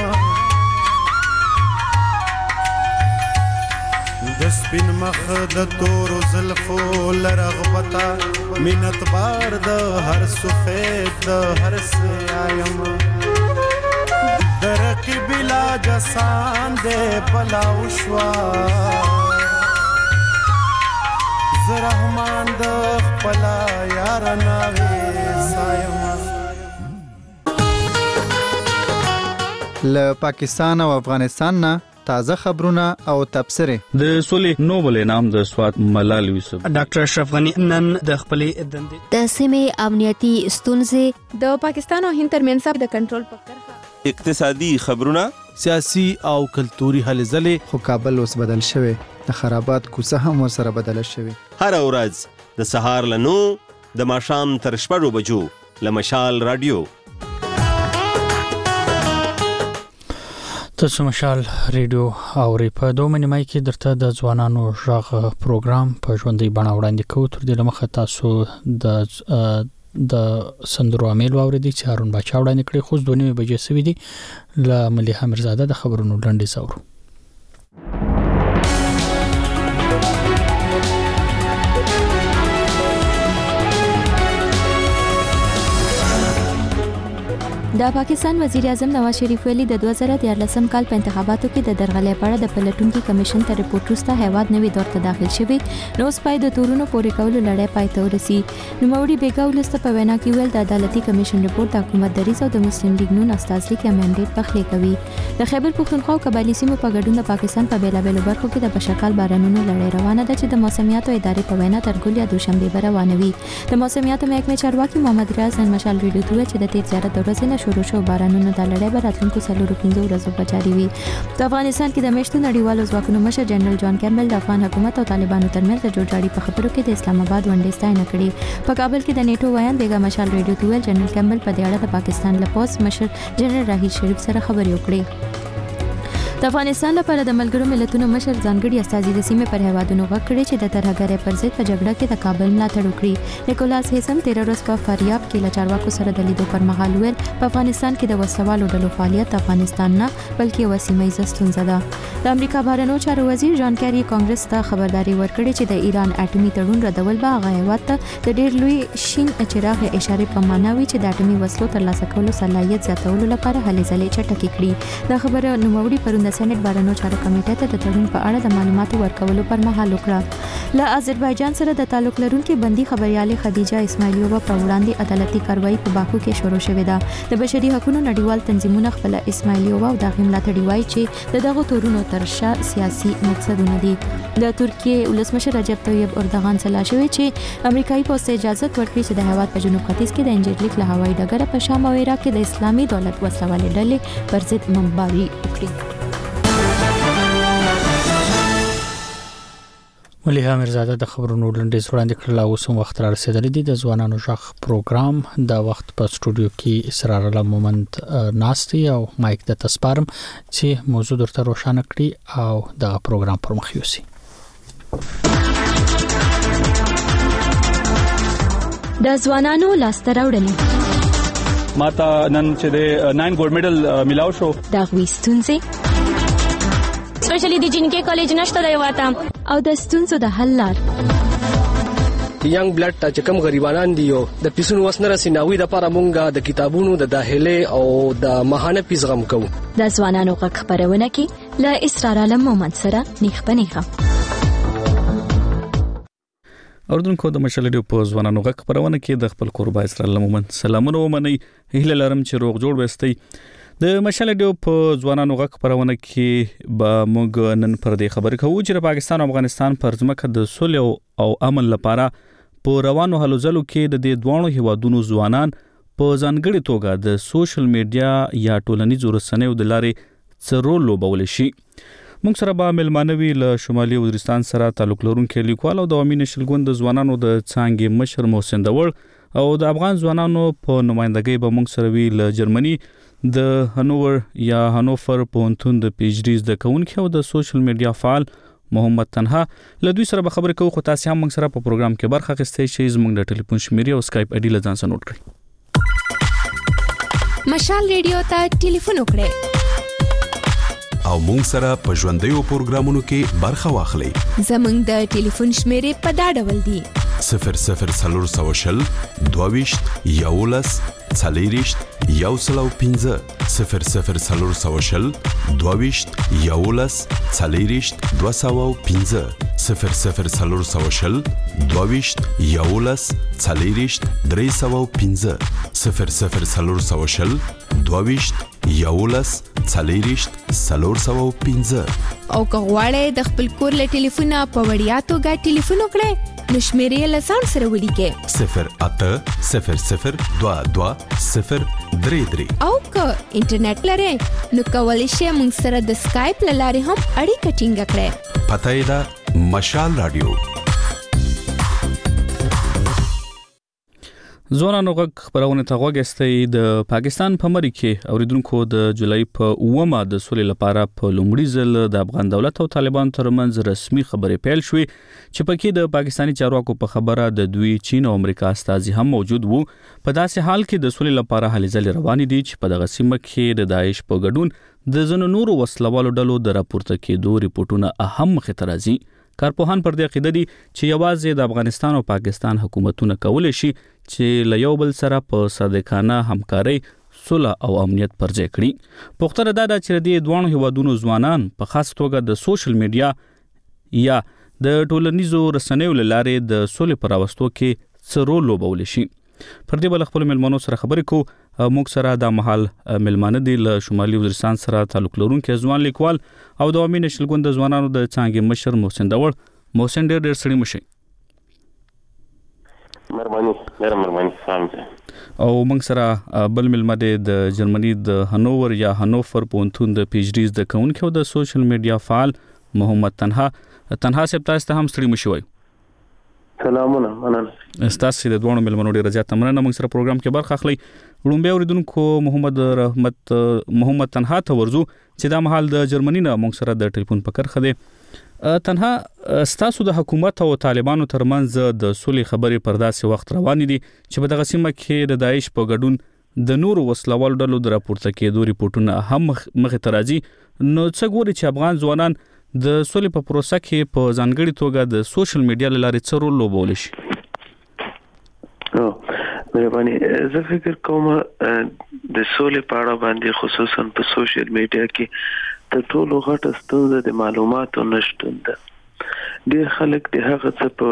د سپین مخ د تورو زلفو لرغبتا مینت بار د هر سفید د هر سیایم درکی بلا جسان دے بلاو شوا زرحمان د خپلا یار ناوی سایم له پاکستان او افغانستان نه تازه خبرونه او تبصره د سولې نوبل انعام د سوات ملال یوسف ډاکټر اشرف غنی نن د خپلې دندې د سیمې امنیتي ستونزې د پاکستان او هند ترمنځ د کنټرول په کرښه اقتصادي خبرونه سیاسي او کلتوري هلې ځلې خو کابل اوس بدل شوی د خرابات کوڅه هم ورسره بدله شوی هر ورځ د سهار له 9 د ماښام تر 6 بجو له مشال رادیو تاسو مشال ریډیو اوري په دوه منیمای کې درته د ځوانانو ژغ پروګرام په ژوندۍ بڼه وړاندې کوو تر دې لمخه تاسو د سندرو امیل واوریدي چې هارون باچا وړاندې کړی خو 2:30 بجې سوي دي ل مليحه مرزاده د خبرونو لنډي زورو د پاکستان وزیر اعظم نواز شریف ویلي د 2014 کال په انتخاباتو کې د درغلۍ په اړه د پلټونکو کمیشن ته ریپورت وروسته هیواد نوې دور ته داخل شوی نو سپای د تورونو پورې کولو لړۍ پای ته ورسي نو موري بیګا ولسته په وینا کې ویل د عدالتي کمیشن ریپورت د حکومت دریځ او د مسلم لیگ نون استازي کې منډیټ پخلی کوي د خیبر پختونخوا او قبایلی سیمو په ګډون د پاکستان په بیلابېلو برخو کې د بشکال بارانونو لړۍ روانه ده چې د موسمیاتو ادارې په وینا تر ګول یا دوشنبه روانوي د موسمیاتو محکمې چارواکي محمد ریاض نن مشال ریډیو ته چې د تیر زیارت د ورځې نه شروع شو بارانونو د لړۍ به راتلونکو 4-5 ورځو په جاري وي د افغانستان کې د میشتو نړیوالو ځواکونو مشر جنرال جان کیمبل د افغان حکومت او طالبانو ترمنځ د جوړجاړي په خبرو کې د اسلام آباد ونډې ستاینه کړې په کابل کې د نیټو ویان بیګا مشال ریډیو ته ویل جنرال کیمبل په دې اړه د پاکستان له پوز مشر جنرال راحیل شریف سره خبرې وکړې د افغانستان لپاره د ملګرو ملتونو مشر ځانګړي استازي د سیمې پر هیوادونو وکړي چې د ترهګرۍ پر ضد په جګړه کې د کابل ملاتړ وکړي. نیکولاس هیسم 13 ورځ په فاریاب کې له چارواکو سره د لیدو پر مهال ویل په افغانستان کې د وسلوالو ډلو فعالیت افغانستان نه بلکې یوه سیمه ییزه ستونزه ده. د امریکا بهرنیو چارو وزیر جان کیری کانګرس ته خبرداري ورکړې چې د ایران اټومي تړون ردول به هغه هیواد ته د ډېر لوی شین چراغ اشاره په معنا وي چې د اټومي وسلو ترلاسه کولو صلاحیت زیاتولو لپاره هلې ځلې چټکې کړي. دا خبره نوموړي پرون د سېنات بهرنیو چارو کمیټې ته د تړون په اړه د معلوماتو ورکولو پر مهال وکړه. له آذربایجان سره د تعلق لرونکي بندي خبريالې خدیجه اسماعیلووا په وړاندې عدالتي کاروایی په باکو کې شروع شوې ده. د بشري حقوقو نړیوال تنظیمونه خپل اسماعیلووا او د هغې ملاتړي وایي چې د دغو تورونو تر شا سیاسي مقصدونه دي. د ترکیې ولسمشر رجب طیب اردوغان سلا شوی چې امریکایي پوځ ته اجازه ورکړي چې د هیواد په جنوب ختیځ کې د انجیرلیک له هوایي ډګره په شام او عراق کې د اسلامي دولت وسلوالې ډلې پر ضد بمباري وکړي. مليحه میرزاده د خبرونو لنډیز وړاندې کړل او اوس هم وخت را رسیدلی دی د ځوانانو ژغ پروګرام د وخت په سټوډیو کې اسرار الله مومند ناستي او مایک د تسپارم چې موضوع درته روښانه کړي او د پروګرام پر مخ یوسي. د ځوانانو لاسته راوړنې ماته نن چې د 9 ګولډ میډل ملاو شو د غوښتنځي سپیشلی د جنکه کالج نشته دی واته او د ستونزو د حل لار ینګ بلډ ته چې کوم غریبانان دي د پیسونو وسنه رسیناوي د لپاره مونږه د کتابونو د داخله او د ماهانه پیس غم کوو. د ځوانانو غږ خبرونه کې له اسرار الله مومند سره نیخ پنیخه اوردونکو د مشال ډیو په ځوانانو غږ خبرونه کې د خپل قربا اسرار الله مومند سلامونه ومني هله لرم چې روغ جوړ وستي. د مشال ډیو په ځوانانو غږ خبرونه کې به موږ نن پر دې خبرې کوو چې د پاکستان او افغانستان پر ځمکه د صلح او امن لپاره په روانو هلو ځلو کې د دې دوه هیوادونو ځوانان په ځانګړي توګه د سوشل میډیا یا ټولنیزو رسنیو د لارې څه رول لوبولی شي. موږ سره به ملمانوي له شمالي وزیرستان سره تعلق لرونکي لیکوال او د عوامي نشل ګوند د ځوانانو د څانګې مشر محسن دور او د افغان ځوانانو په نمائندګۍ به موږ سره وی له جرمني د هنوور یا هنوفر پوهنتون د پی ایچ ډي زده کوونکي او د سوشل میډیا فعال محمد تنها له دوی سره به خبرې کوو. خو تاسو هم موږ سره په پروګرام کې برخه اخیستئ شئ. زموږ د ټلیفون شمیرې او اسکایپ آی ډي له ځان سره نوٹ کړئ. مشال ریډیو ته ټلیفون وکړئ او مونږ سره په ژوندۍ پروګرامونو کې برخه واخلئ. زموږ د ټلیفون شمیرې په دا ډول دي: 00 22 11 40 115 00 22 11 40 215 00 22 11 40 315 00 22 11 40 315 او که غواړئ د خپل کور له ټلیفونه په وړیا توګه ټلیفون وکړئ نو شمیرې له ځان سره ولیکئ 0800 22 033 او که انټرنیټ لرئ نو کولی شئ موږ سره د اسکایپ له لارې هم اړیکه ټینګه کړئ. پته یې ده مشال رادیو. ځوانانو غږ خبرونه ته غوږستئ. د پاکستان په مری کې اوریدونکو د جولای په 9 د سولې لپاره په لومړي ځل د افغان دولت او طالبان ترمنځ رسمي خبرې پیل شوې چې پکې د پاکستاني چارواکو په خبره د دوی چین او امریکا استازي هم موجود وو. په داسې حال کې د سولې لپاره هلې ځلې روانې دي چې په دغه سیمه کې د داعش په ګډون د ځینو نورو وسلوالو ډلو د راپورته کېدو ریپورتونه اهم مخې ته راځي. کارپوهان پر دې عقیده دي چې یوازې د افغانستان او پاکستان حکومتونه کولی شي چې له یو بل سره په صادقانه همکارۍ صلح او امنیت پر ځای کړي. پوښتنه دا ده چې د دوه هیوادونو ځوانان په خاص توګه د سوشل میډیا یا د ټولنیزو رسنیو له لارې د صلح پر راوستو کې څه رول لوبولی شي. پر دې بل خپل ملمنو سره خبرې کوو. موږ سره د محل ملمانه دي له شمالي وزیرستان سره تعلق لرونکي ځوان لیکوال او د عوامي نشل ګوند د ځوانانو د څانګې مشر محسن دور. محسن ډېر سړی مشي مرمنی سلام او موږ سره بل ملمه دی د جرمني د هنوور یا هنوفر پوهنتون د پی ایچ ډي زده کوونکي او د سوشل میډیا فعال محمد تنها صاحب تاسو ته هم سړی مشي وایو. سلامونه مننه. استاسو د دوه ملمنو ډیر زیات مننه موږ سره پروګرام کې برخه اخلي. وړاندې اوریدونکو محمد تنها ته ورزو چې دا مهال د جرمني نه موږ سره د ټلیفون په کرخه دی. تنها استاسو د حکومت او طالبانو ترمنځ د سولې خبرې پر داسې وخت روانې دي چې په دغه سیمه کې د داعش په ګډون د نورو وسلوال ډلو د راپورته کېدو ریپورتونه هم مخې ته راځي. نو څه ګوري چې افغان ځوانان د سولې په پروسه کې په ځانګړي توګه د سوشل میډیا له لارې څه رول لوبولی شي؟ مهرباني، زه فکر کوم د سولې په اړه باندې خصوصا په سوشل میډیا کې د ټولو غټه ستونزه د معلوماتو نشتون ده. ډېر خلک د هغه څه په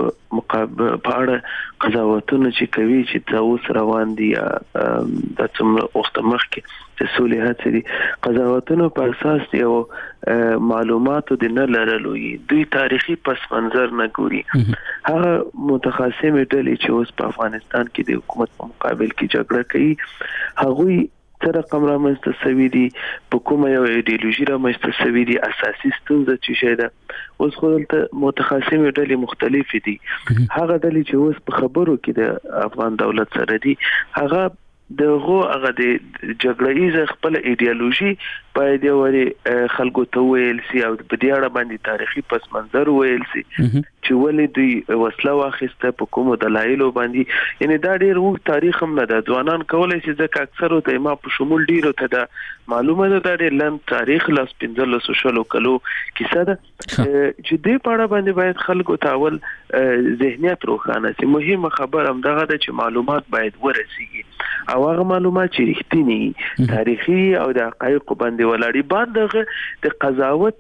اړه قضاوتونه چې کوي چې دا اوس روان دي یا د څومره وخت مخکې د سولې هڅې دي، قضاوتونو په اساس یو معلوماتو د نه لرلو دوی تاریخي پس منظر نه ګوري. هغه متخاصمې ډلې چې اوس په افغانستان کې د حکومت په مقابل کې جګړه کوي، هغوی څه رقم رامنځته شوي دي، په کومه یو ایډیالوژي رامنځته شوي دي، اساسي ستونزه څه شی ده. اوس خو دلته متخاصمې ډلې مختلفې دي. هغه ډلې چې اوس په خبرو کې د افغان دولت سره دي، هغه هغه د جګړه ایزه خپل ایډیالوژي باید یو خلکو ته ویل سي او په دې اړه باندې تاریخي پس منظر ویل سي چې ولې دوی وسله واخیسته، په کومو دلایلو باندې. یعنی دا ډېر اوږد تاریخ هم نه ده. ځوانان کولی شي ځکه اکثرو ته ما په شمول ډېرو ته دا معلومه ده، دا ډېر لنډ تاریخ 1500 کلو کیسه ده چې دې په اړه باندې باید خلکو ته اول ذهنیت روښانه سي. مهمه خبره هم دغه ده چې معلومات باید ورسیږي او هغه معلومات چې رښتینی تاریخي او د حقایقو باندې ولاړی باندې د قضاوت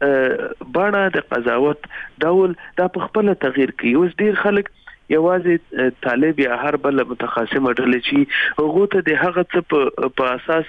بڼه د قضاوت ډول دا په خپل تغییر کوي. اوس ډیر خلک یوازې طالب یا هر بل متخاصم ډلې چې هغه ته د هغه څه په اساس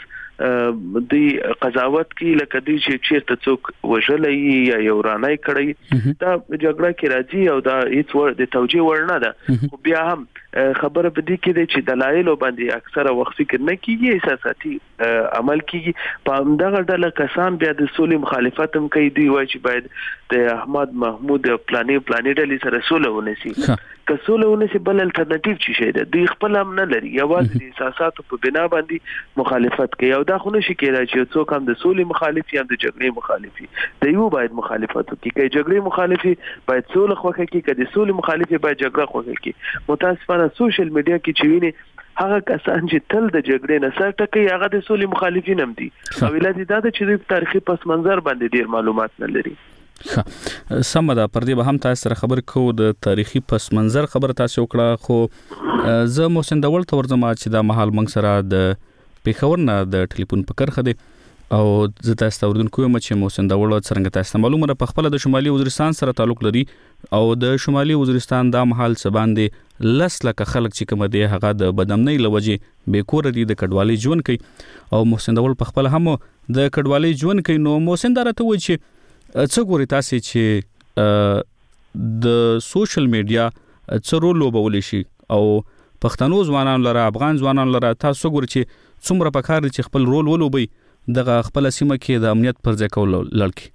دوی قضاوت کوي، لکه دوی چې چیرته څوک وژلی یا یو رانای کړی، دا جګړه کې راځي او دا هیڅ د توجیه وړ نه ده. خو بیا هم خبره په دې کې ده چې دلایل باندې اکثره وخت فکر نه کیږي، احساساتي عمل کیږي. په همدغه ډله کسان بیا د سولې مخالفت هم کوي. دوی وایي چې باید د احمد محمود پلانې ډلې سره سوله ونیسي. که سوله ونیسي بل الټرنیټیو څه شی ده؟ دوی خپل هم نه لري، یوازې د احساساتو په بنا باندې مخالفت کوي. او دا خو نشي کېدای چې څوک هم د سولې مخالف یا د جګړې مخالف وي. د یو باید مخالفت وکړي. که جګړې مخالفي باید سوله خوښه کړي، که د سولې مخالفي باید جګړه خوښه کړي. متاسفانه سوشل میډیا کې چې ویني هغه کسان چې تل د جګړې نه سر ټکوي هغه د سولې مخالفین هم دي. او علت دا ده چې دوی په تاریخي پس منظر باندې ډیر معلومات نه لري. سم ده. پر دې به هم تاسو سره خبر کوو. د تاریخي پس منظر خبره تاسو وکړه، خو زه محسن دول ته ورځم چې دا مهال موږ سره د پیښور نه د ټلیفون په کرخه دی او زه تاسو ته اوریدونکو یم چې محسن دول څنګه تاسو معلومه ده په خپل د شمالي وزیرستان سره تعلق لري او د شمالي وزیرستان دا مهال څه باندې لس لکه خلک چې کوم دي هغه د بدامنۍ لوجې بیکور دي، د کډوالۍ ژوند کوي او محسن دول په خپل هم د کډوالۍ ژوند کوي. نو محسن دا راته وایي چې څه ګوري تاسو چې د سوشل میډیا څه رول لوبولی شي او پښتنو ځوانانو لره، افغان ځوانانو لره تاسو ګوري چې څومره پکار دي چې خپل رول ولوبي دغه خپل سیمه کې د امنیت پر ځای کول لړکی؟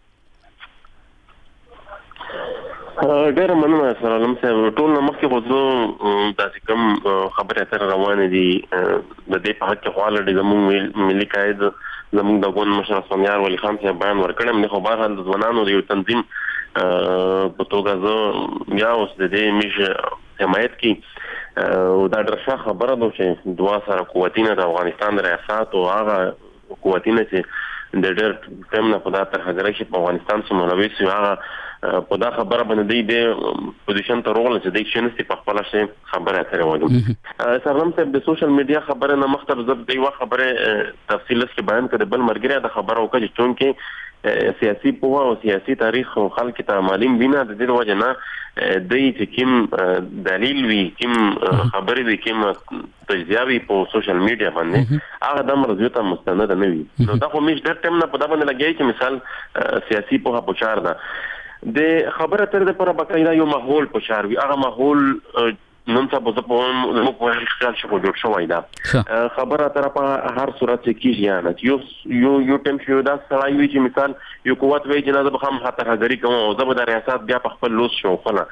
ډېر مننه سره لم صاحب. ټول مخکې خو زه داسې کوم خبرې سره روانې دي د دې په حق کې خو الډي زموږ ملي قائد زموږ د ګوند مشر سونیار ولی خان صاحب بیان ورکړم. نه خو بهرحال د ځوانانو د یو تنظیم په توګه زه بیا اوس د دې میش حمایت کوي او دا ډېره خبره ده چې دوه سره قوتونه د افغانستان د ریاست او هغه قوتونه چې د ډېر ټیم نه په دا تر حاضرۍ چې په افغانستان سمولوي سي هغه په دا خبره باندې د پوزیشن ته راغله چې د شنستي په خپل شي خبره اترې وایي. سرلم صاحب د سوشل میډیا خبره نه مختر زب دی وا خبره تفصیل کې بیان کړي بل مرګره د خبره وکړي چې سیاسي پوهه او سیاسي تاریخ خلک ته معلوم بینه د دې وجه نه د دې کوم دلیل وی کوم خبرې وی کوم تجزیه وی په سوشل میډیا باندې هغه د مرزو ته مستند نه وي. نو دا خو مش ډېر ټیم نه په دا باندې لګي چې مثال سیاسي پوهه پوښار ده د خبره تر د پر بقایدا یو ماحول پوښار وی. هغه ماحول نن سبا زه په موږ په خیال شو جوړ شوی دا خبره تر په هر صورت کې کیږي نه یو ټیم شو دا سړی وی چې مثال یو قوت وی جنازه به هم خاطر حاضری کوم او زه به د ریاست بیا په خپل لوس شو خلا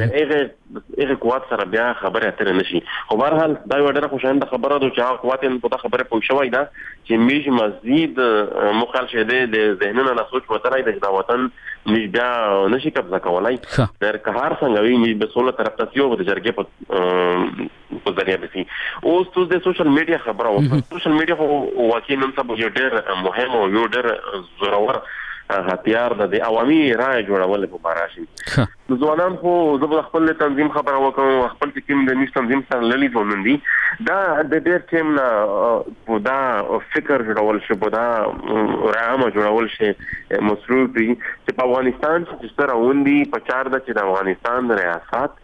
هغه قوت سره بیا خبره اتر نشي خو بهر حال دا یو ډېر خوشاینده خبره ده چې قوت په خبره پوه شوی دا چې میج مزید مخال شه د ذهننا لا سوچ وترای د وطن میج بیا نشي قبضه کولای در کهار څنګه وی میج به سوله طرف ته یو د جرګې په ذریعہ به سي اوس تو د سوشل میډیا خبره او سوشل میډیا خو واقعي نن سبا یو ډېر مهم او یو ډېر ضرور هتیار د عوامي رائے جوړول په باراشي د ځوانان خو زه خپل تنظیم خبره وکم خپل ټیم د نیس تنظیم سره للی ځوانندي دا د ډېر ټیم نه دا فکر جوړول شي په دا رائے جوړول شي مصروفي چې په افغانستان چې سره وندي په چار د چې د افغانستان ریاست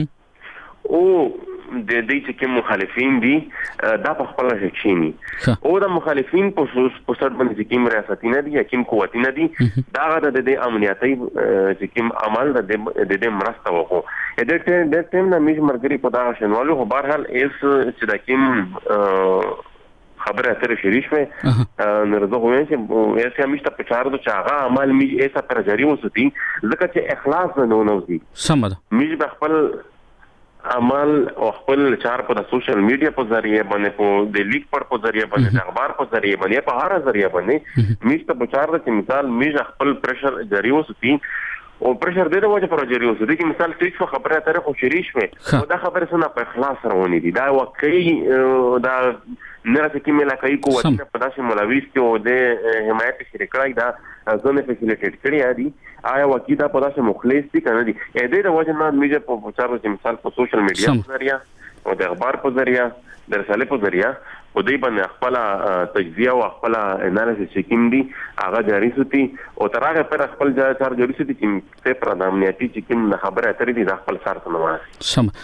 او د دې چې کوم مخالفین دي دا په خپل شکشيني او د مخالفین په سر باندې چې کوم ریاستي نه دي یا کوم قوتي نه دي دا د دې امنیتي چې کوم عمل د دې مرسته وکړو د ټیم نه میج مرګري په دا شنوالو خو بهر حال اس چې د کوم خبره اتر شریش وې نرزه وې چې ایسه همیشه په چار د چاغه عمل میج ایسه پر جاری وسوتي ځکه چې اخلاص نه نوځي سمد میج به خپل عمل او خپل چار په سوشل میډیا په ذریعہ باندې په د لیک په ذریعہ باندې د اخبار په ذریعہ باندې په هر ذریعہ باندې میشته په چار د مثال میج خپل پرشر جاری وسوتي او پرشر د وجه پر جاری وسوتي چې مثال ټیک خبره تر خو شریش وې دا خبره سره په اخلاص روانې دي دا واقعي دا نه راځي کې ملا کوي قوت په داسې ملاویس کې او د حمایت شریکای دا ځنه فیسیلیټیټ کړی دی آیا وکیدا په داسې مخلص دي کنه دي د وجه نه میجه په چارو چې مثال په سوشل میډیا په ذریعہ او د اخبار په ذریعہ د رساله په ذریعہ او دوی باندې خپل تجزیه او خپل انالیسس کوم دي هغه جاری سوتي او تر هغه پر خپل چار جاری سوتي چې په پردامنیتي چې کوم خبره اترې دي د خپل سره سمواسي سم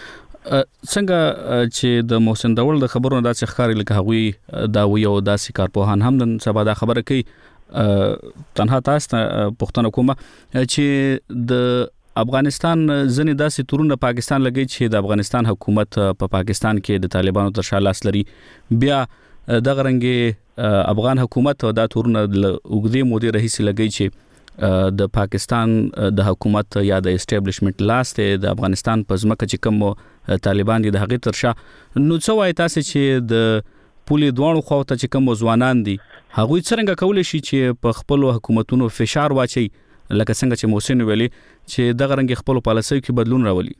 څنګه چې د محسن داول د خبرونو داسې ښکاری لکه هغوی دا وی او داسې کارپوهان هم نن سبا دا خبره کوي تنها تاسو پښتنه کومه چې د افغانستان ځنې داسې تورونه پاکستان لګي چې د افغانستان حکومت په پاکستان کې د طالبانو تر شا لاس لري بیا د غرنګي افغان حکومت دا تورونه د وګړي مودي رئیس لګي چې د پاکستان د حکومت یا د اسټابلیشمنت لاس ته د افغانستان په ځمکه چې کوم طالبان دي د هغه تر شا نو څه وایي تاسو چې د پولي دوانو خو ته چې کوم ځوانان دي هغه څنګه کولای شي چې په خپل حکومتونو فشار واچي لکه څنګه چې محسن ویلي چې د غرنګ خپل پالیسۍ کې بدلون راولي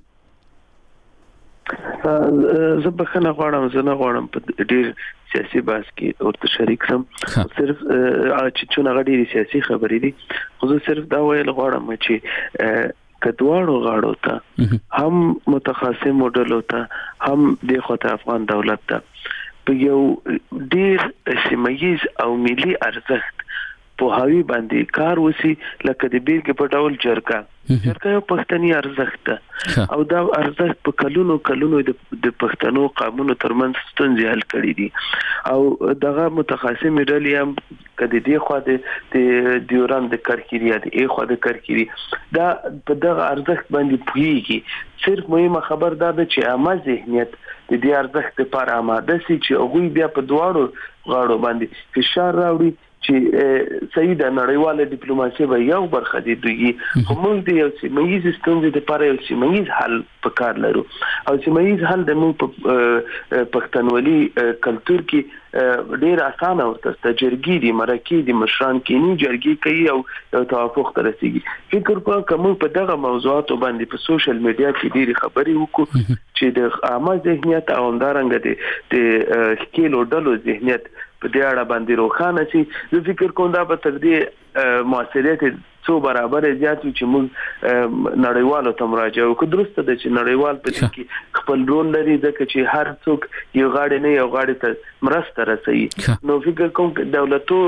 زه بخنه غواړم په ډیر سیاسي بحث کې ورته شریک سم صرف چې چون هغه ډیر سیاسي خبرې دي خو زه صرف دا ویل غواړم چې کډوالو غاړو ته هم متخاصم موډل ته هم د خطر افغان دولت ته په یو ډیر سیمایز او ملي ارزښت په هاوی باندې کار وسی لکه د بیرګ په ډول جرګه یو پښتني ارزښت او دا ارزښت په کلونو د پښتنو قومونو ترمنځ ستونزې حل کړې دي او دغه متخاصم ډلې هم کدي دی خو د دیوران د کارکیریا دی خو د کارکیری دا په دغه ارزښت باندې پوهیږي صرف مهمه خبر دا ده چې عامه ذهنیت د دې ارزښت لپاره آماده سي چې هغه بیا په دواړو غاړو باندې فشار راوړي چې صحیح د نړیواله ډیپلوماسي به یو برخه دي دوی موږ د یو سیمایي ستونزې لپاره یو سیمایي حل پکار لرو او سیمایي حل د موږ په پښتونولي کلچر کې ډیر اسانه ورته تجربې دي مرکې دي مشران کې نه جرګې کوي او توافق تر رسیږي فکر کوم کوم په دغه موضوعاتو باندې په سوشل میډیا کې ډیر خبرې وکړو چې د عامه ذهنیت او همدارنګه د خکیلو ډلو ذهنیت په دې اړه باندې روښانه شي زه فکر کوم دا به تر دې موثریت څو برابر زیات چې موږ نړیوالو ته مراجعه وکړو درسته ده چې نړیوال په دې کې خپل رول لري ځکه چې هر څوک یو غاړه نه یو غاړه ته مرسته رسوي نو فکر کوم دولتو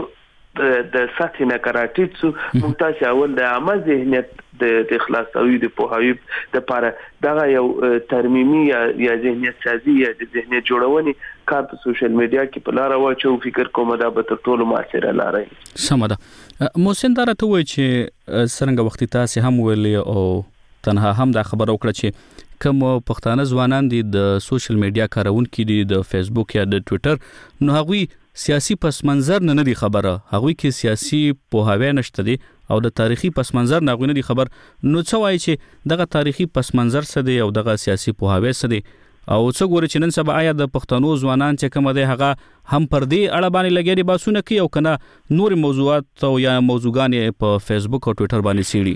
د ساتنه نه کراټیټ سو ممتاز اول د عامه ذهنیت د اخلاص او د پوهاوی د لپاره دا یو ترمیمي یا ذهنیت سازي یا د ذهنیت جوړونې کار په سوشل میډیا کې په لار واچو فکر کوم دا به تر ټولو موثره لاري سمه ده محسن درته وای چې څنګه وخت تاسو هم ویلې او تنها هم دا خبر وکړه چې کوم پښتانه ځوانان دي د سوشل میډیا کارونکي دي د فیسبوک یا د ټوئیټر نو هغوی سیاسي پس منظر نه دي خبره هغوی کې سیاسي پوهاوی نشته دي او د تاریخي پس منظر نه غوښنه دي خبر نو څه وایي چې دغه تاریخي پس منظر څه دی او دغه سیاسي پوهاوی څه دی او څه ګوري چې نن سبا آیا د پښتنو ځوانان چې کوم دي هغه هم پر دې اړه باندې لګیږي باسونه کوي او کنه نور موضوعات او یا موضوعګان په فیسبوک او ټوئیټر باندې سیړي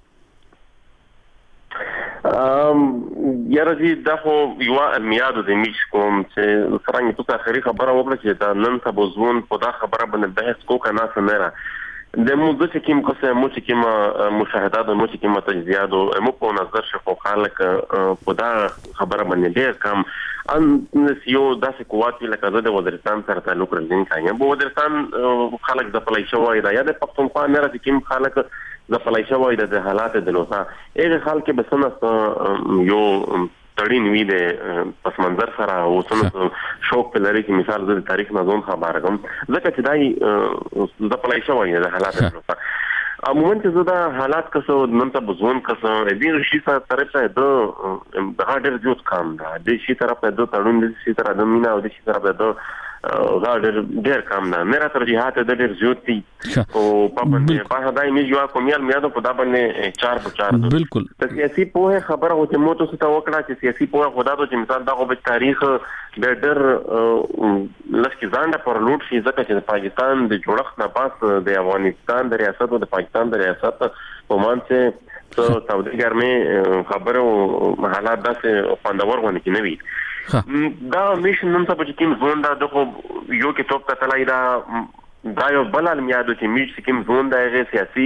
یاره دي دا خو یو المیادو د میش کوم چې څنګه تو اخري خبره وکړه چې دا نن سبا ځون په دا خبره باندې بحث کوکه نه سمره د موضوع چې کوم کومه مو چې کومه مشاهدات مو چې کومه تجزیات او مو په نظر شفو خلک په دا خبره باندې ډېر کم ان سیو داسې قوت لکه د وزیرستان سره تعلق لري کایم په وزیرستان خلک د پلای شوی دا یا د پښتونخوا نه راځي کوم خلک د پلای شوی د حالات د لوسا اغه خلک به سنه یو تړین وی د پس منظر سره او سنه شوق په لري چې مثال د تاریخ نه ځون خبره کوم ځکه چې دای د پلای شوی د حالات د لوسا عموما چې دا حالات کسو نن ته بزون کسو دې شي سره طرف ته د هاډر جوت کام دا د شي طرف ته د تړون د شي طرف د مینا او د شي طرف د غاډر ډیر کم نه مېرا ترجیحات د ډیر زیات دي او په باندې په هدا یې یو کومیال میادو په دا باندې 4 په 4 بالکل د سیاسي په خبره او چې موټو څه وکړه چې سیاسي په خدا ته چې مثال دا په تاریخ د ډر لکه ځانډه پر لوټ شي ځکه چې د پاکستان د جوړښت نه پاس د افغانستان د ریاست او د پاکستان د ریاست په مانڅه څو سعودي ګرمه خبره او حالات داسې پاندور ونه کې نوي دا میشن نن څه په کوم ځون دا د یو کې توپ کتلای دا یو بل المیادو چې میش کوم ځون دا غیر سیاسي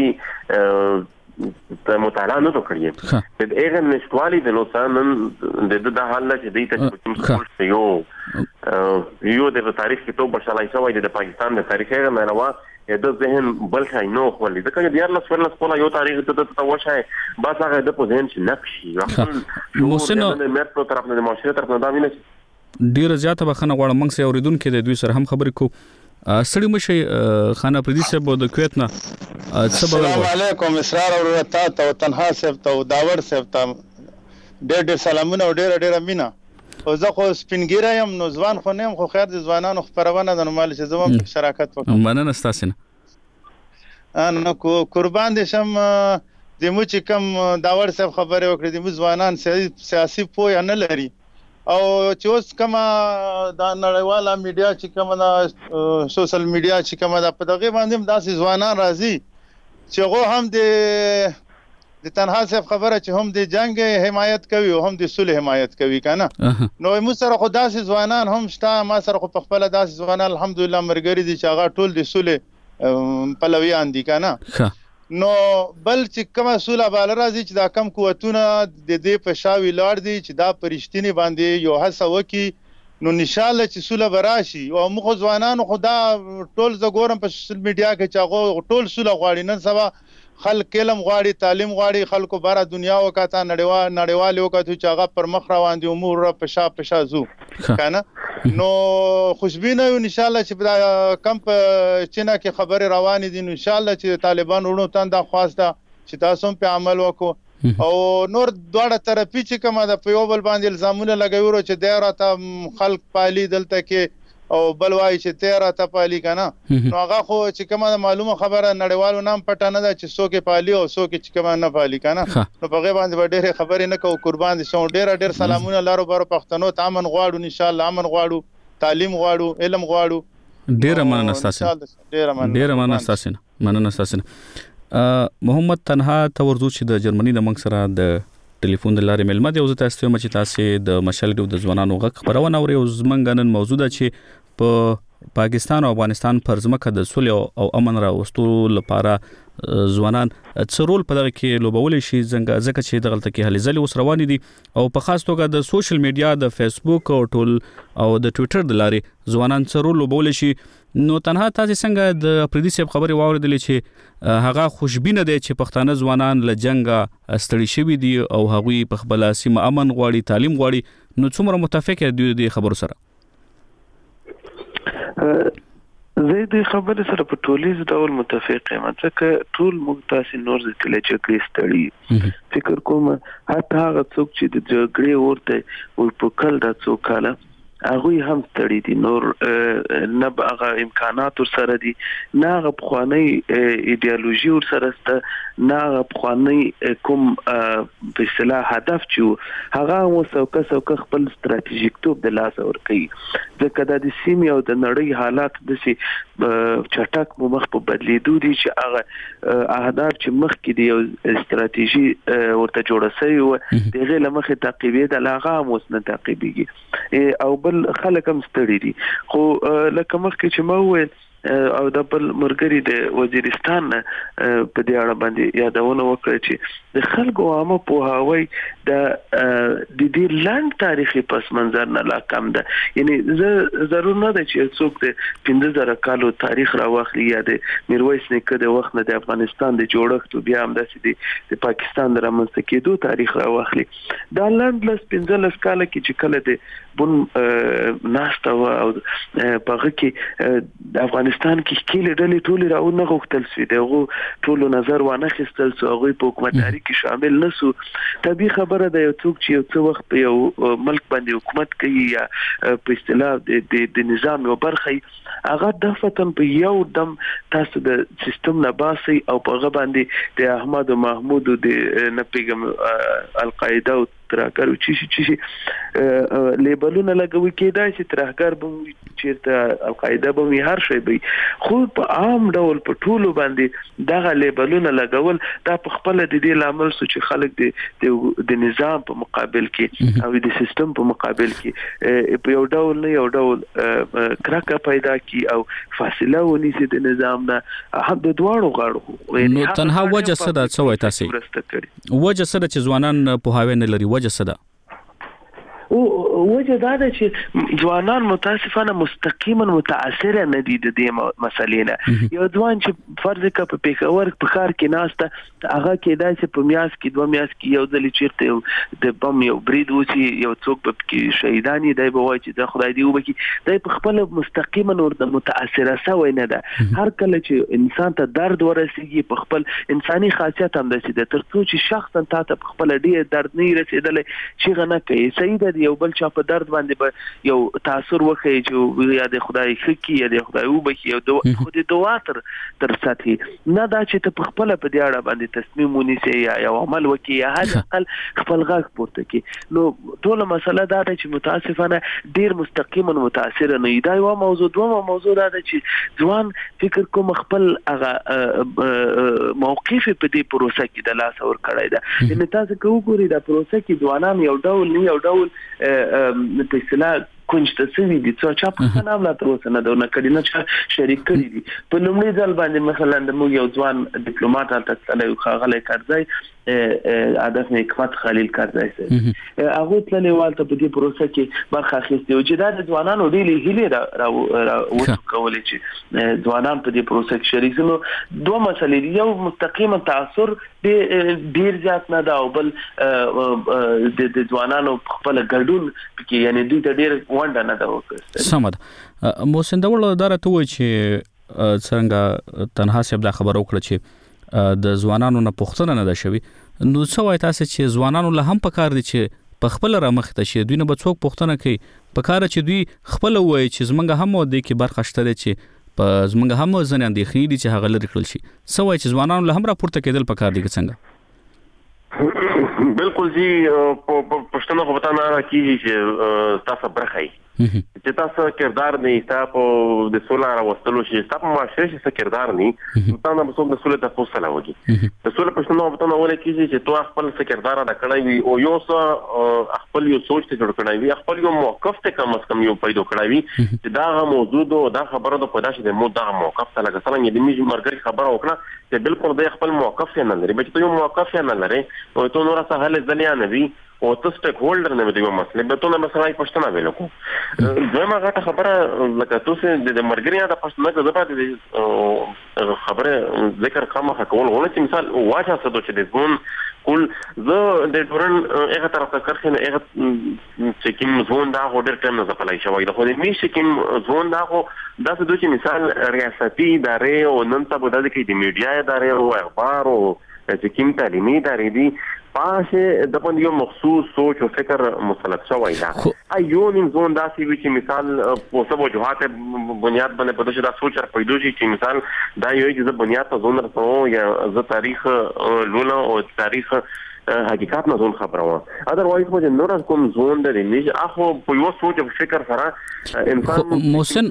مطالعه نه وکړي د هغه نشټوالي د لوسانن د حال چې د ته یو د تاریخ کې توپ بشلای شوی د پاکستان د تاریخ نه علاوه د ذهن بل ځای نو خولي دا کله د 14 کوله یو تاریخ ته وشای بس هغه د پوزنټ نقشي موسنو مرتو طرف نه معاشره طرف نه دا ویني ډیر زیاته بخنه غواړم موږ سره اوریدونکو د دوی سره هم خبرې کو سړی مشي خانه پردي صاحب د کویت نه السلام علیکم اسرار او ته تنها صاحب ته داور صاحب ته ډېر سلامونه او ډېر مینا او زه خو سپینګیره یم نو ځوان خو نیم خو خیر د ځوانانو خبرونه د نومال چې زموږ شراکت وکړم مننه ستاسو نو قربان دي شم د مو چې کم داور صاحب خبره وکړه د مو ځوانان سیاسي پوهه نه لري او چې اوس کومه د نړیواله میډیا چې کومه د سوشل میډیا چې کومه د په دغه باندې داسې ځوانان راځي چې هغه هم د تنها صاحب خبره چې هم د جنگ حمایت کوي او هم د صلح حمایت کوي کنه نو مو سره خو داسې ځوانان هم شته ما سره خو په خپل داسې ځوانان الحمدلله مرګري دي چې هغه ټول د صلح پلویان دي کنه نو بل چې کومه صلح بال راځي چې دا کم قوتونه د دې په شاوی لاړ دي چې دا پرشتنی باندې یو هڅه وکي نو نشاله چې صلح براشي او موږ ځوانانو خدا ټول زګورم په سوشل میډیا کې چې هغه ټول صلح غواړي نن سبا خلک علم غواړي تعلیم غواړي خلکو بار دنیا وکاته نړیوال وکاته چې هغه پر مخ روان دي امور په شا زو کنه نو خوشبینه یو ان شاء الله چې کم په چینا کې خبره روان دي ان شاء الله چې طالبان ورونو تنده خواسته چې تاسو په عمل وکړو او نور دواړه طرفي چې کومه د پیوبل باندې الزامونه لګوي چې دایره خلک پالي دلته کې او بل وای چې 13 ته پالي کنه نو هغه خو چې کومه معلومه خبره نړیوالو نام پټه نه ده چې څوک پالي او څوک چې کومه نه پالي کنه نو په غي باندې ډېر خبرې نه کو قربان دي شو ډېر سلامونه لارو بارو پښتنو ته امن غواړو ان شاء الله امن غواړو تعلیم غواړو علم غواړو ډېر مننه تاسو مننه تاسو محمد تنها تورزو چې د جرمني د منګ سره د ټلیفون د لارې ملما دی او زه تاسو ته چې تاسو د مشال د ځوانانو غږ خبرونه اوري او زمونږ نن موضوع ده چې په پاکستان او افغانستان پر ځمکه د صلح او امن راوستلو لپاره ځوانان څه رول په دغه کې لوبول شي ځکه چې د غلطه کې هلي ځلې اوس روانې دي او په خاص توګه د سوشل میډیا د فیسبوک او ټول او د ټوئیټر د لارې ځوانان څه رول لوبول شي نو تنها تاسو څنګه د پردي صاحب خبرې واوریدلې چې هغه خوشبینه دی چې پښتانه ځوانان له جنگه ستړي شوي دي او هغوی په خپل سیمه امن غواړي تعلیم غواړي نو څومره متفق دي د خبرو سره زه د خبرې سره په ټولیز ډول متفق یم ځکه ټول موږ تاسو نور د جګړې ستړي فکر کوم حتی هغه څوک چې د جګړې ورته په کال د څو کاله هغه هم ستړي دي نور نه هغه امکانات سره دي نه هغه بخوانی ایدئولوژي سره ست نه هغه بخوانی کوم په اصطلاح هدف چې هغه وسوکه خپل ستراتیژیک توپ د لاس ور کوي ځکه د سیمې او د نړۍ حالات د سي چټک مخ په بدلیدو دي چې هغه اهداف چې مخ کې دی ستراتیژي ورته جوړه شوی و دغه لمخه تعقیبې د لاغه موسنه تعقیبېږي او بل خلک هم ستړي دي خو لکه مخکې چې ما وویل او د بل مرګري د وزیرستان په دې اړه باندې یادونه وکړه چې د خلکو عامه په هواي د دې لاند تاریخي پس منظر نه لا کم ده یعنی ضرور نه ده چې څوک د 15000 کالو تاریخ راوخلي یا د میرویس نیکه د وخت نه د افغانستان د جوړښت بیا هم د پاکستان د رامنځته کېدو تاریخ راوخلي دا لاند لس 15 کال کې چې کله د بن ناستا او په کې د افغانستان کې کله ډلې ټول راونه غوښتل سوي دغه ټول نظر وانه خستل سو هغه په حکومتداري کې شامل نسو طبي خبره ده یو څوک چې یو څو وخت په یو ملک باندې حکومت کوي یا په اصطلاح د نظام یو برخه هغه دفتن په یو دم تاسو د سیستم نه باسي او په هغه باندې د احمد او محمود د نپیګم القاعده او ترهګر چی لیبلونه لګوي کېدای چې ترهګر به چیرته القاعده به هر شي به خو په عام ډول په ټولو باندې دغه لیبلونه لګول دا په خپل د دې لامل چې خلک د نظام په مقابل کې او د سیستم په مقابل کې په یو ډول نه یو ډول کرکه پیدا کی او فاصله ونیسي د نظام نه هم د دواړو غاړو نو تنها وجه څه ده څه وای تاسو وجه څه ده چې ځوانان په هاوی نه لري وجه څه ده وجه دا ده چې ځوانان متاسفانه مستقیما متاثر نه دي د دې مسلې نه یو ځوان چې فرض کړه په پیښور په ښار کې ناسته هغه کېدای چې په میاس کې دوه میاس کې یو ځل چیرته د بم یو برید وسی یو څوک په کې شهیدانی دی به وایي چې د خدای دی وبکي دی په خپل مستقیما ورته متاثر شوی نه ده هر کله چې انسان ته درد ورسیږي په خپل انساني خاصیت هم ده چې تر څو چې شخصا ته په خپل ډیر درد نه رسیدلی چې غنه کوي سید یو بل چا په درد باندې به یو تاثیر وکړي چې یا د خدای خکی یا د خدای وبکي او د خدای دعا تر ساتي نه دا چې ته په خپل په دې اړه باندې تصمیم ونیسي یا یو عمل وکړي یا هغه خپل غږ پورته کړي نو ټول مسله دا ده چې متاسفانه ډیر مستقیما متاثر نه دی یو موضوع دوه موضوع دا ده چې ځوان فکر کوم خپل هغه موقف په دې پروسه کې د لاس اور کړی ده ان تاسو وګورئ دا پروسه کې ځوانان یو ډول په اصطلاح کونج ته سوي دي چې په نام لا تر اوسه نه دا نه کړي نه چې شریک کړي دي په لومړي ځل باندې مثلا د موږ یو ځوان ډیپلوماټ هلته تللی خاغلی کرزی هدف حکمت خلیل کرزی هغه تللی والته په دې پروسه کې برخه اخیستې او چې دا د ځوانانو ډېرې هیلې راوکولې چې ځوانان په دې پروسه کې شریک شي نو دوه مسلې دي یو مستقیما تاثر ډیر زیات نه دا او بل د ځوانانو خپل ګډون کې یعنی دوی ته ډیر وانډه نه دا وکړه سمد موسن دول دارته وای چې څنګه تنها سیب دا خبر وکړه چې د ځوانانو نه پوښتنه نه ده شوی نو څه وای تاسو چې ځوانانو له هم پکار دي چې په خپل رامخته شي دوی نه به څوک پوښتنه کوي پکاره چې دوی خپل وای چې زمونږ هم د کې برخه شته چې په زمونږ هم ځنه اندېخې دي چې هغه لري کړل شي څه وای چې ځوانانو له هم راپورته کېدل پکار دي څنګه بالکل جی پښتنه خو پتا نه راکېږي چې تاسو برخه چې تاسو کردار نه تاسو د سولار وستلو شي تاسو معاشره شي کردار نه تاسو نه مسوم د سولې تاسو سره وږي د سولې پښتنه په تاسو ولې کېږي چې تو خپل کردار ادا کړی وي او یو څه خپل یو سوچ ته جوړ کړی وي خپل یو موقف ته کم از کم یو پیدا کړی وي چې دا موجود او دا خبره د پیدا شي د مو دا موقف ته لکه څنګه د میږي مرګري خبره وکړه چې بالکل د خپل موقف نه لري به ته یو موقف نه لري او ته نور څه حل ځلیا نه وي او ته سټیک هولډر نه دی مسله به ته نه مسله پښتنه ویل کو دویمه غټه خبره لکه تاسو د مرګریا د پښتنه د پاتې خبره ذکر کوم کول غواړم چې مثال واشه څه چې د زون کول زه د ډورن هغه طرف ته کرخنه هغه چې کوم زون دا هوډر ټیم نه زپلای شوی د خو دې میش کوم زون دا خو دا څه چې مثال ریاستي ادارې او نن تاسو د دې د میډیا ادارې او اخبار او چې کوم تعلیمي ادارې دي پاسه د پند یو مخصوص سوچ او فکر مسلط شوی دا ایو نیم زون دا سی وی چې مثال په سبو جوهات بنیاد باندې پدې دا سوچ را پیدا شي چې مثال دا یو چې بنیاد ته زون رسو یا ز تاریخ لونه او تاریخ حقیقت نه زون خبره و اذروایز مو نور کوم زون د نه اخو په یو سوچ او فکر سره انسان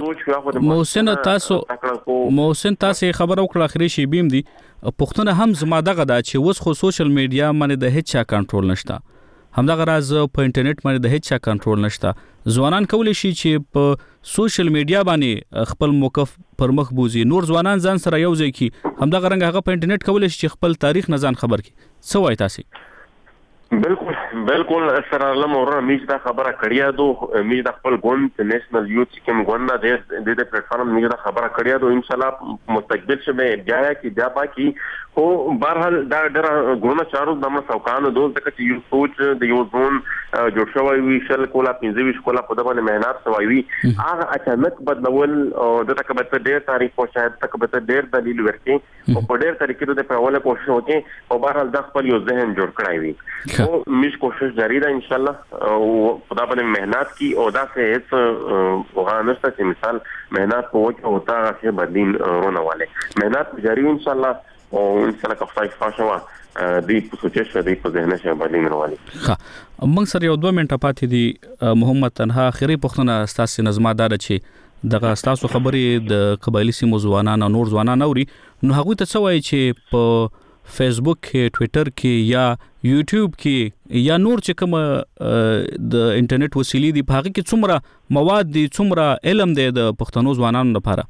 محسن تاسو خبر او کړه اخري شی بیم دي پښتون هم زما دغه دا چې وس خو سوشل میډیا باندې د هیڅ چا کنټرول نشته همدغه راز په انټرنیټ باندې د هیڅ چا کنټرول نشته ځوانان کولی شي چې په سوشل میډیا باندې خپل موقف پر مخ بوزي نور ځوانان ځان سره یو ځای کی همدغه رنګ هغه په انټرنیټ کولی شي چې خپل تاریخ نه ځان خبر کی څه وایي تاسو بالکل سره لمر میش دا خبره کړیا دو میش د خپل ګوند نېشنل یوث کوم ګوند د پلیټ فارم میش دا خبره کړیا دو ان شاء الله مستقبل شمه بیا کی بیا باقی خو بهرحال دا ډېر ګونه چارو د مسوکانو دوه تک چې یو سوچ د یو زون جوړ شوی وی شل کولا 25 کولا په دغه مهنت شوی وی هغه اچانک بدلول او د تک به ډېر تاریخ او شاید تک به ډېر دلیل ورکړي او په ډېر طریقې د په اوله کوشش وکړي او بهرحال د خپل یو ذهن جوړ کړای وي او مش کوشش جاری ده ان شاء الله او خدا باندې مهنت کی او دا سه هیڅ وغانسته چې مثال مهنت په وجه ہوتا ہے بدین رونا والے مهنت جاری ان شاء الله او ان شاء الله کفای فاشوا دی په سوچش دی په ذهن شه بدین روالي ها موږ سره یو 2 منټه پاتې دي محمد تنها اخري پښتنه استاسي نظمدار چې دغه استاسو خبرې د قبایلی سیمو ځوانان او نور ځوانان اوري نو هغه ته څه وایي چې په فیسبوک کې ټوئیټر کې یا یوټیوب کې یا نور چې کوم د انټرنیټ وسیلې دي په هغه کې څومره مواد دي څومره علم دی د پښتنو ځوانانو لپاره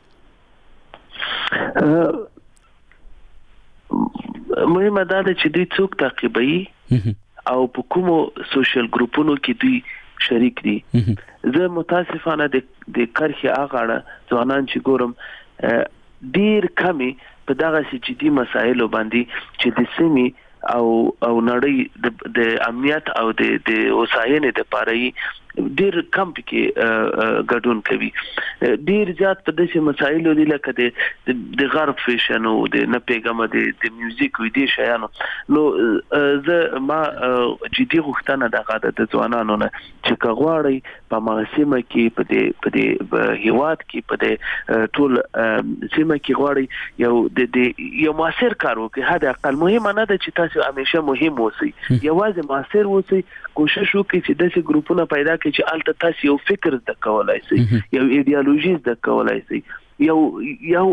مهمه ده چې دوی څوک تعقیبوي او په کومو سوشل ګروپونو کې دوی شریک دي زه متاسفانه د کرخي اغاړه ځوانان چې ګورم ډیر کمی په دغه جدي مسایلو باندې چې د سیمې او نړۍ د امنیت او د وسایلو د پاره ډیر کم کې ګډون کوي ډیر زیات په داسې مسایلو دي لکه د غرب فیشن او د نه پیغام د میوزیک وی دي شیانو نو زه ما جدي غوښتنه دغه د ځوانانو نه چې کغواړي په مغسمه کې په دې هیواد کې په دې ټول سیمه کې غواړي یو موثر کار وکړي هدا اقل مهمه نه ده چې تاسو همیشه مهم اوسئ یوازې موثر اوسئ کوشش وکړئ چې داسې ګروپونه پیدا کړئ چې الته تاسو یو فکر د کولای شئ یو ایدئولوژي د کولای شئ یو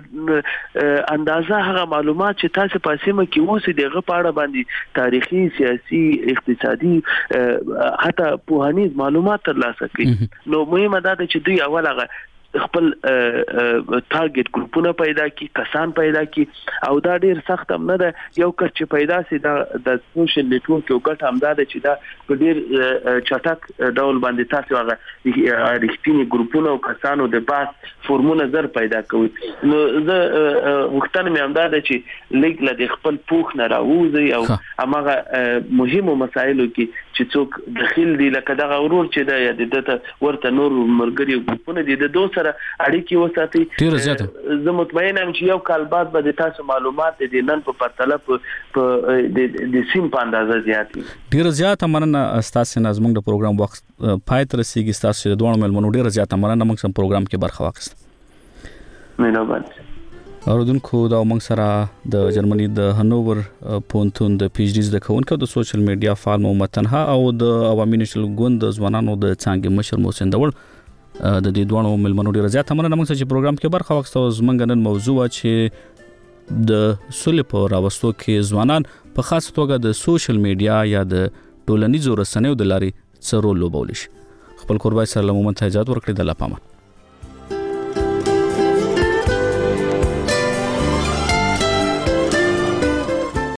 اندازه هغه معلومات چې تاسو په سیمه کې اوسئ دغه په اړه باندې تاریخي سیاسي اقتصادي حتی پوهنیز معلومات ترلاسه کړئ نو مهمه ده چې دوی اول هغه خپل ټارګټ ګروپونه پیدا کی کسان پیدا کی او دا ډیر سخت هم نه ده یو کس چې پیدا سي د سوشل نیټورک یو ګټ هم ده چې دا په ډیر چټک ډول باندې تاسو هغه رښتینی ګروپونه او کسانو د باس فورمونه زر پیدا کوي نو زه وختن مې هم ده چې لیک له خپل پوښ نه راوځي او هغه مهمو مسایلو کې چې څوک داخل دي لکه دا ورور چې دا یا د ورته نور مرګري ګروپونه دي د دوه اړیکې وساتي ډیر زیاته زه مطمئن یم چې یو کال بعد به تاسو معلومات د نن په پرتله په د سیم په اندازه زیات ډیر زیاته مننه استاسو نظم د پروګرام وخت پای تر سیګي استاسو د دوه ملمنو ډیر زیاته مننه موږ سم پروګرام کې برخه واخیست مهرباني اوردونکو دا موږ سره د جرمني د هنوور پونتون د پی ایچ ډي د کوونکو د سوشل میډیا فارم متنها او د عوامي نشل ګوند ځوانانو د څنګه مشر محسن دول د دې دوه ملمنو ډیره زیاته مننه موږ چې پروګرام کې برخه واخیسته زمونږ نن موضوع چې د سولې په راوستو کې ځوانان په خاص توګه د سوشل میډیا یا د ټولنیزو رسنیو د لارې څه رول لوبولی شي خپل قربای سره له مومنت اجازه ورکړئ د الله پامان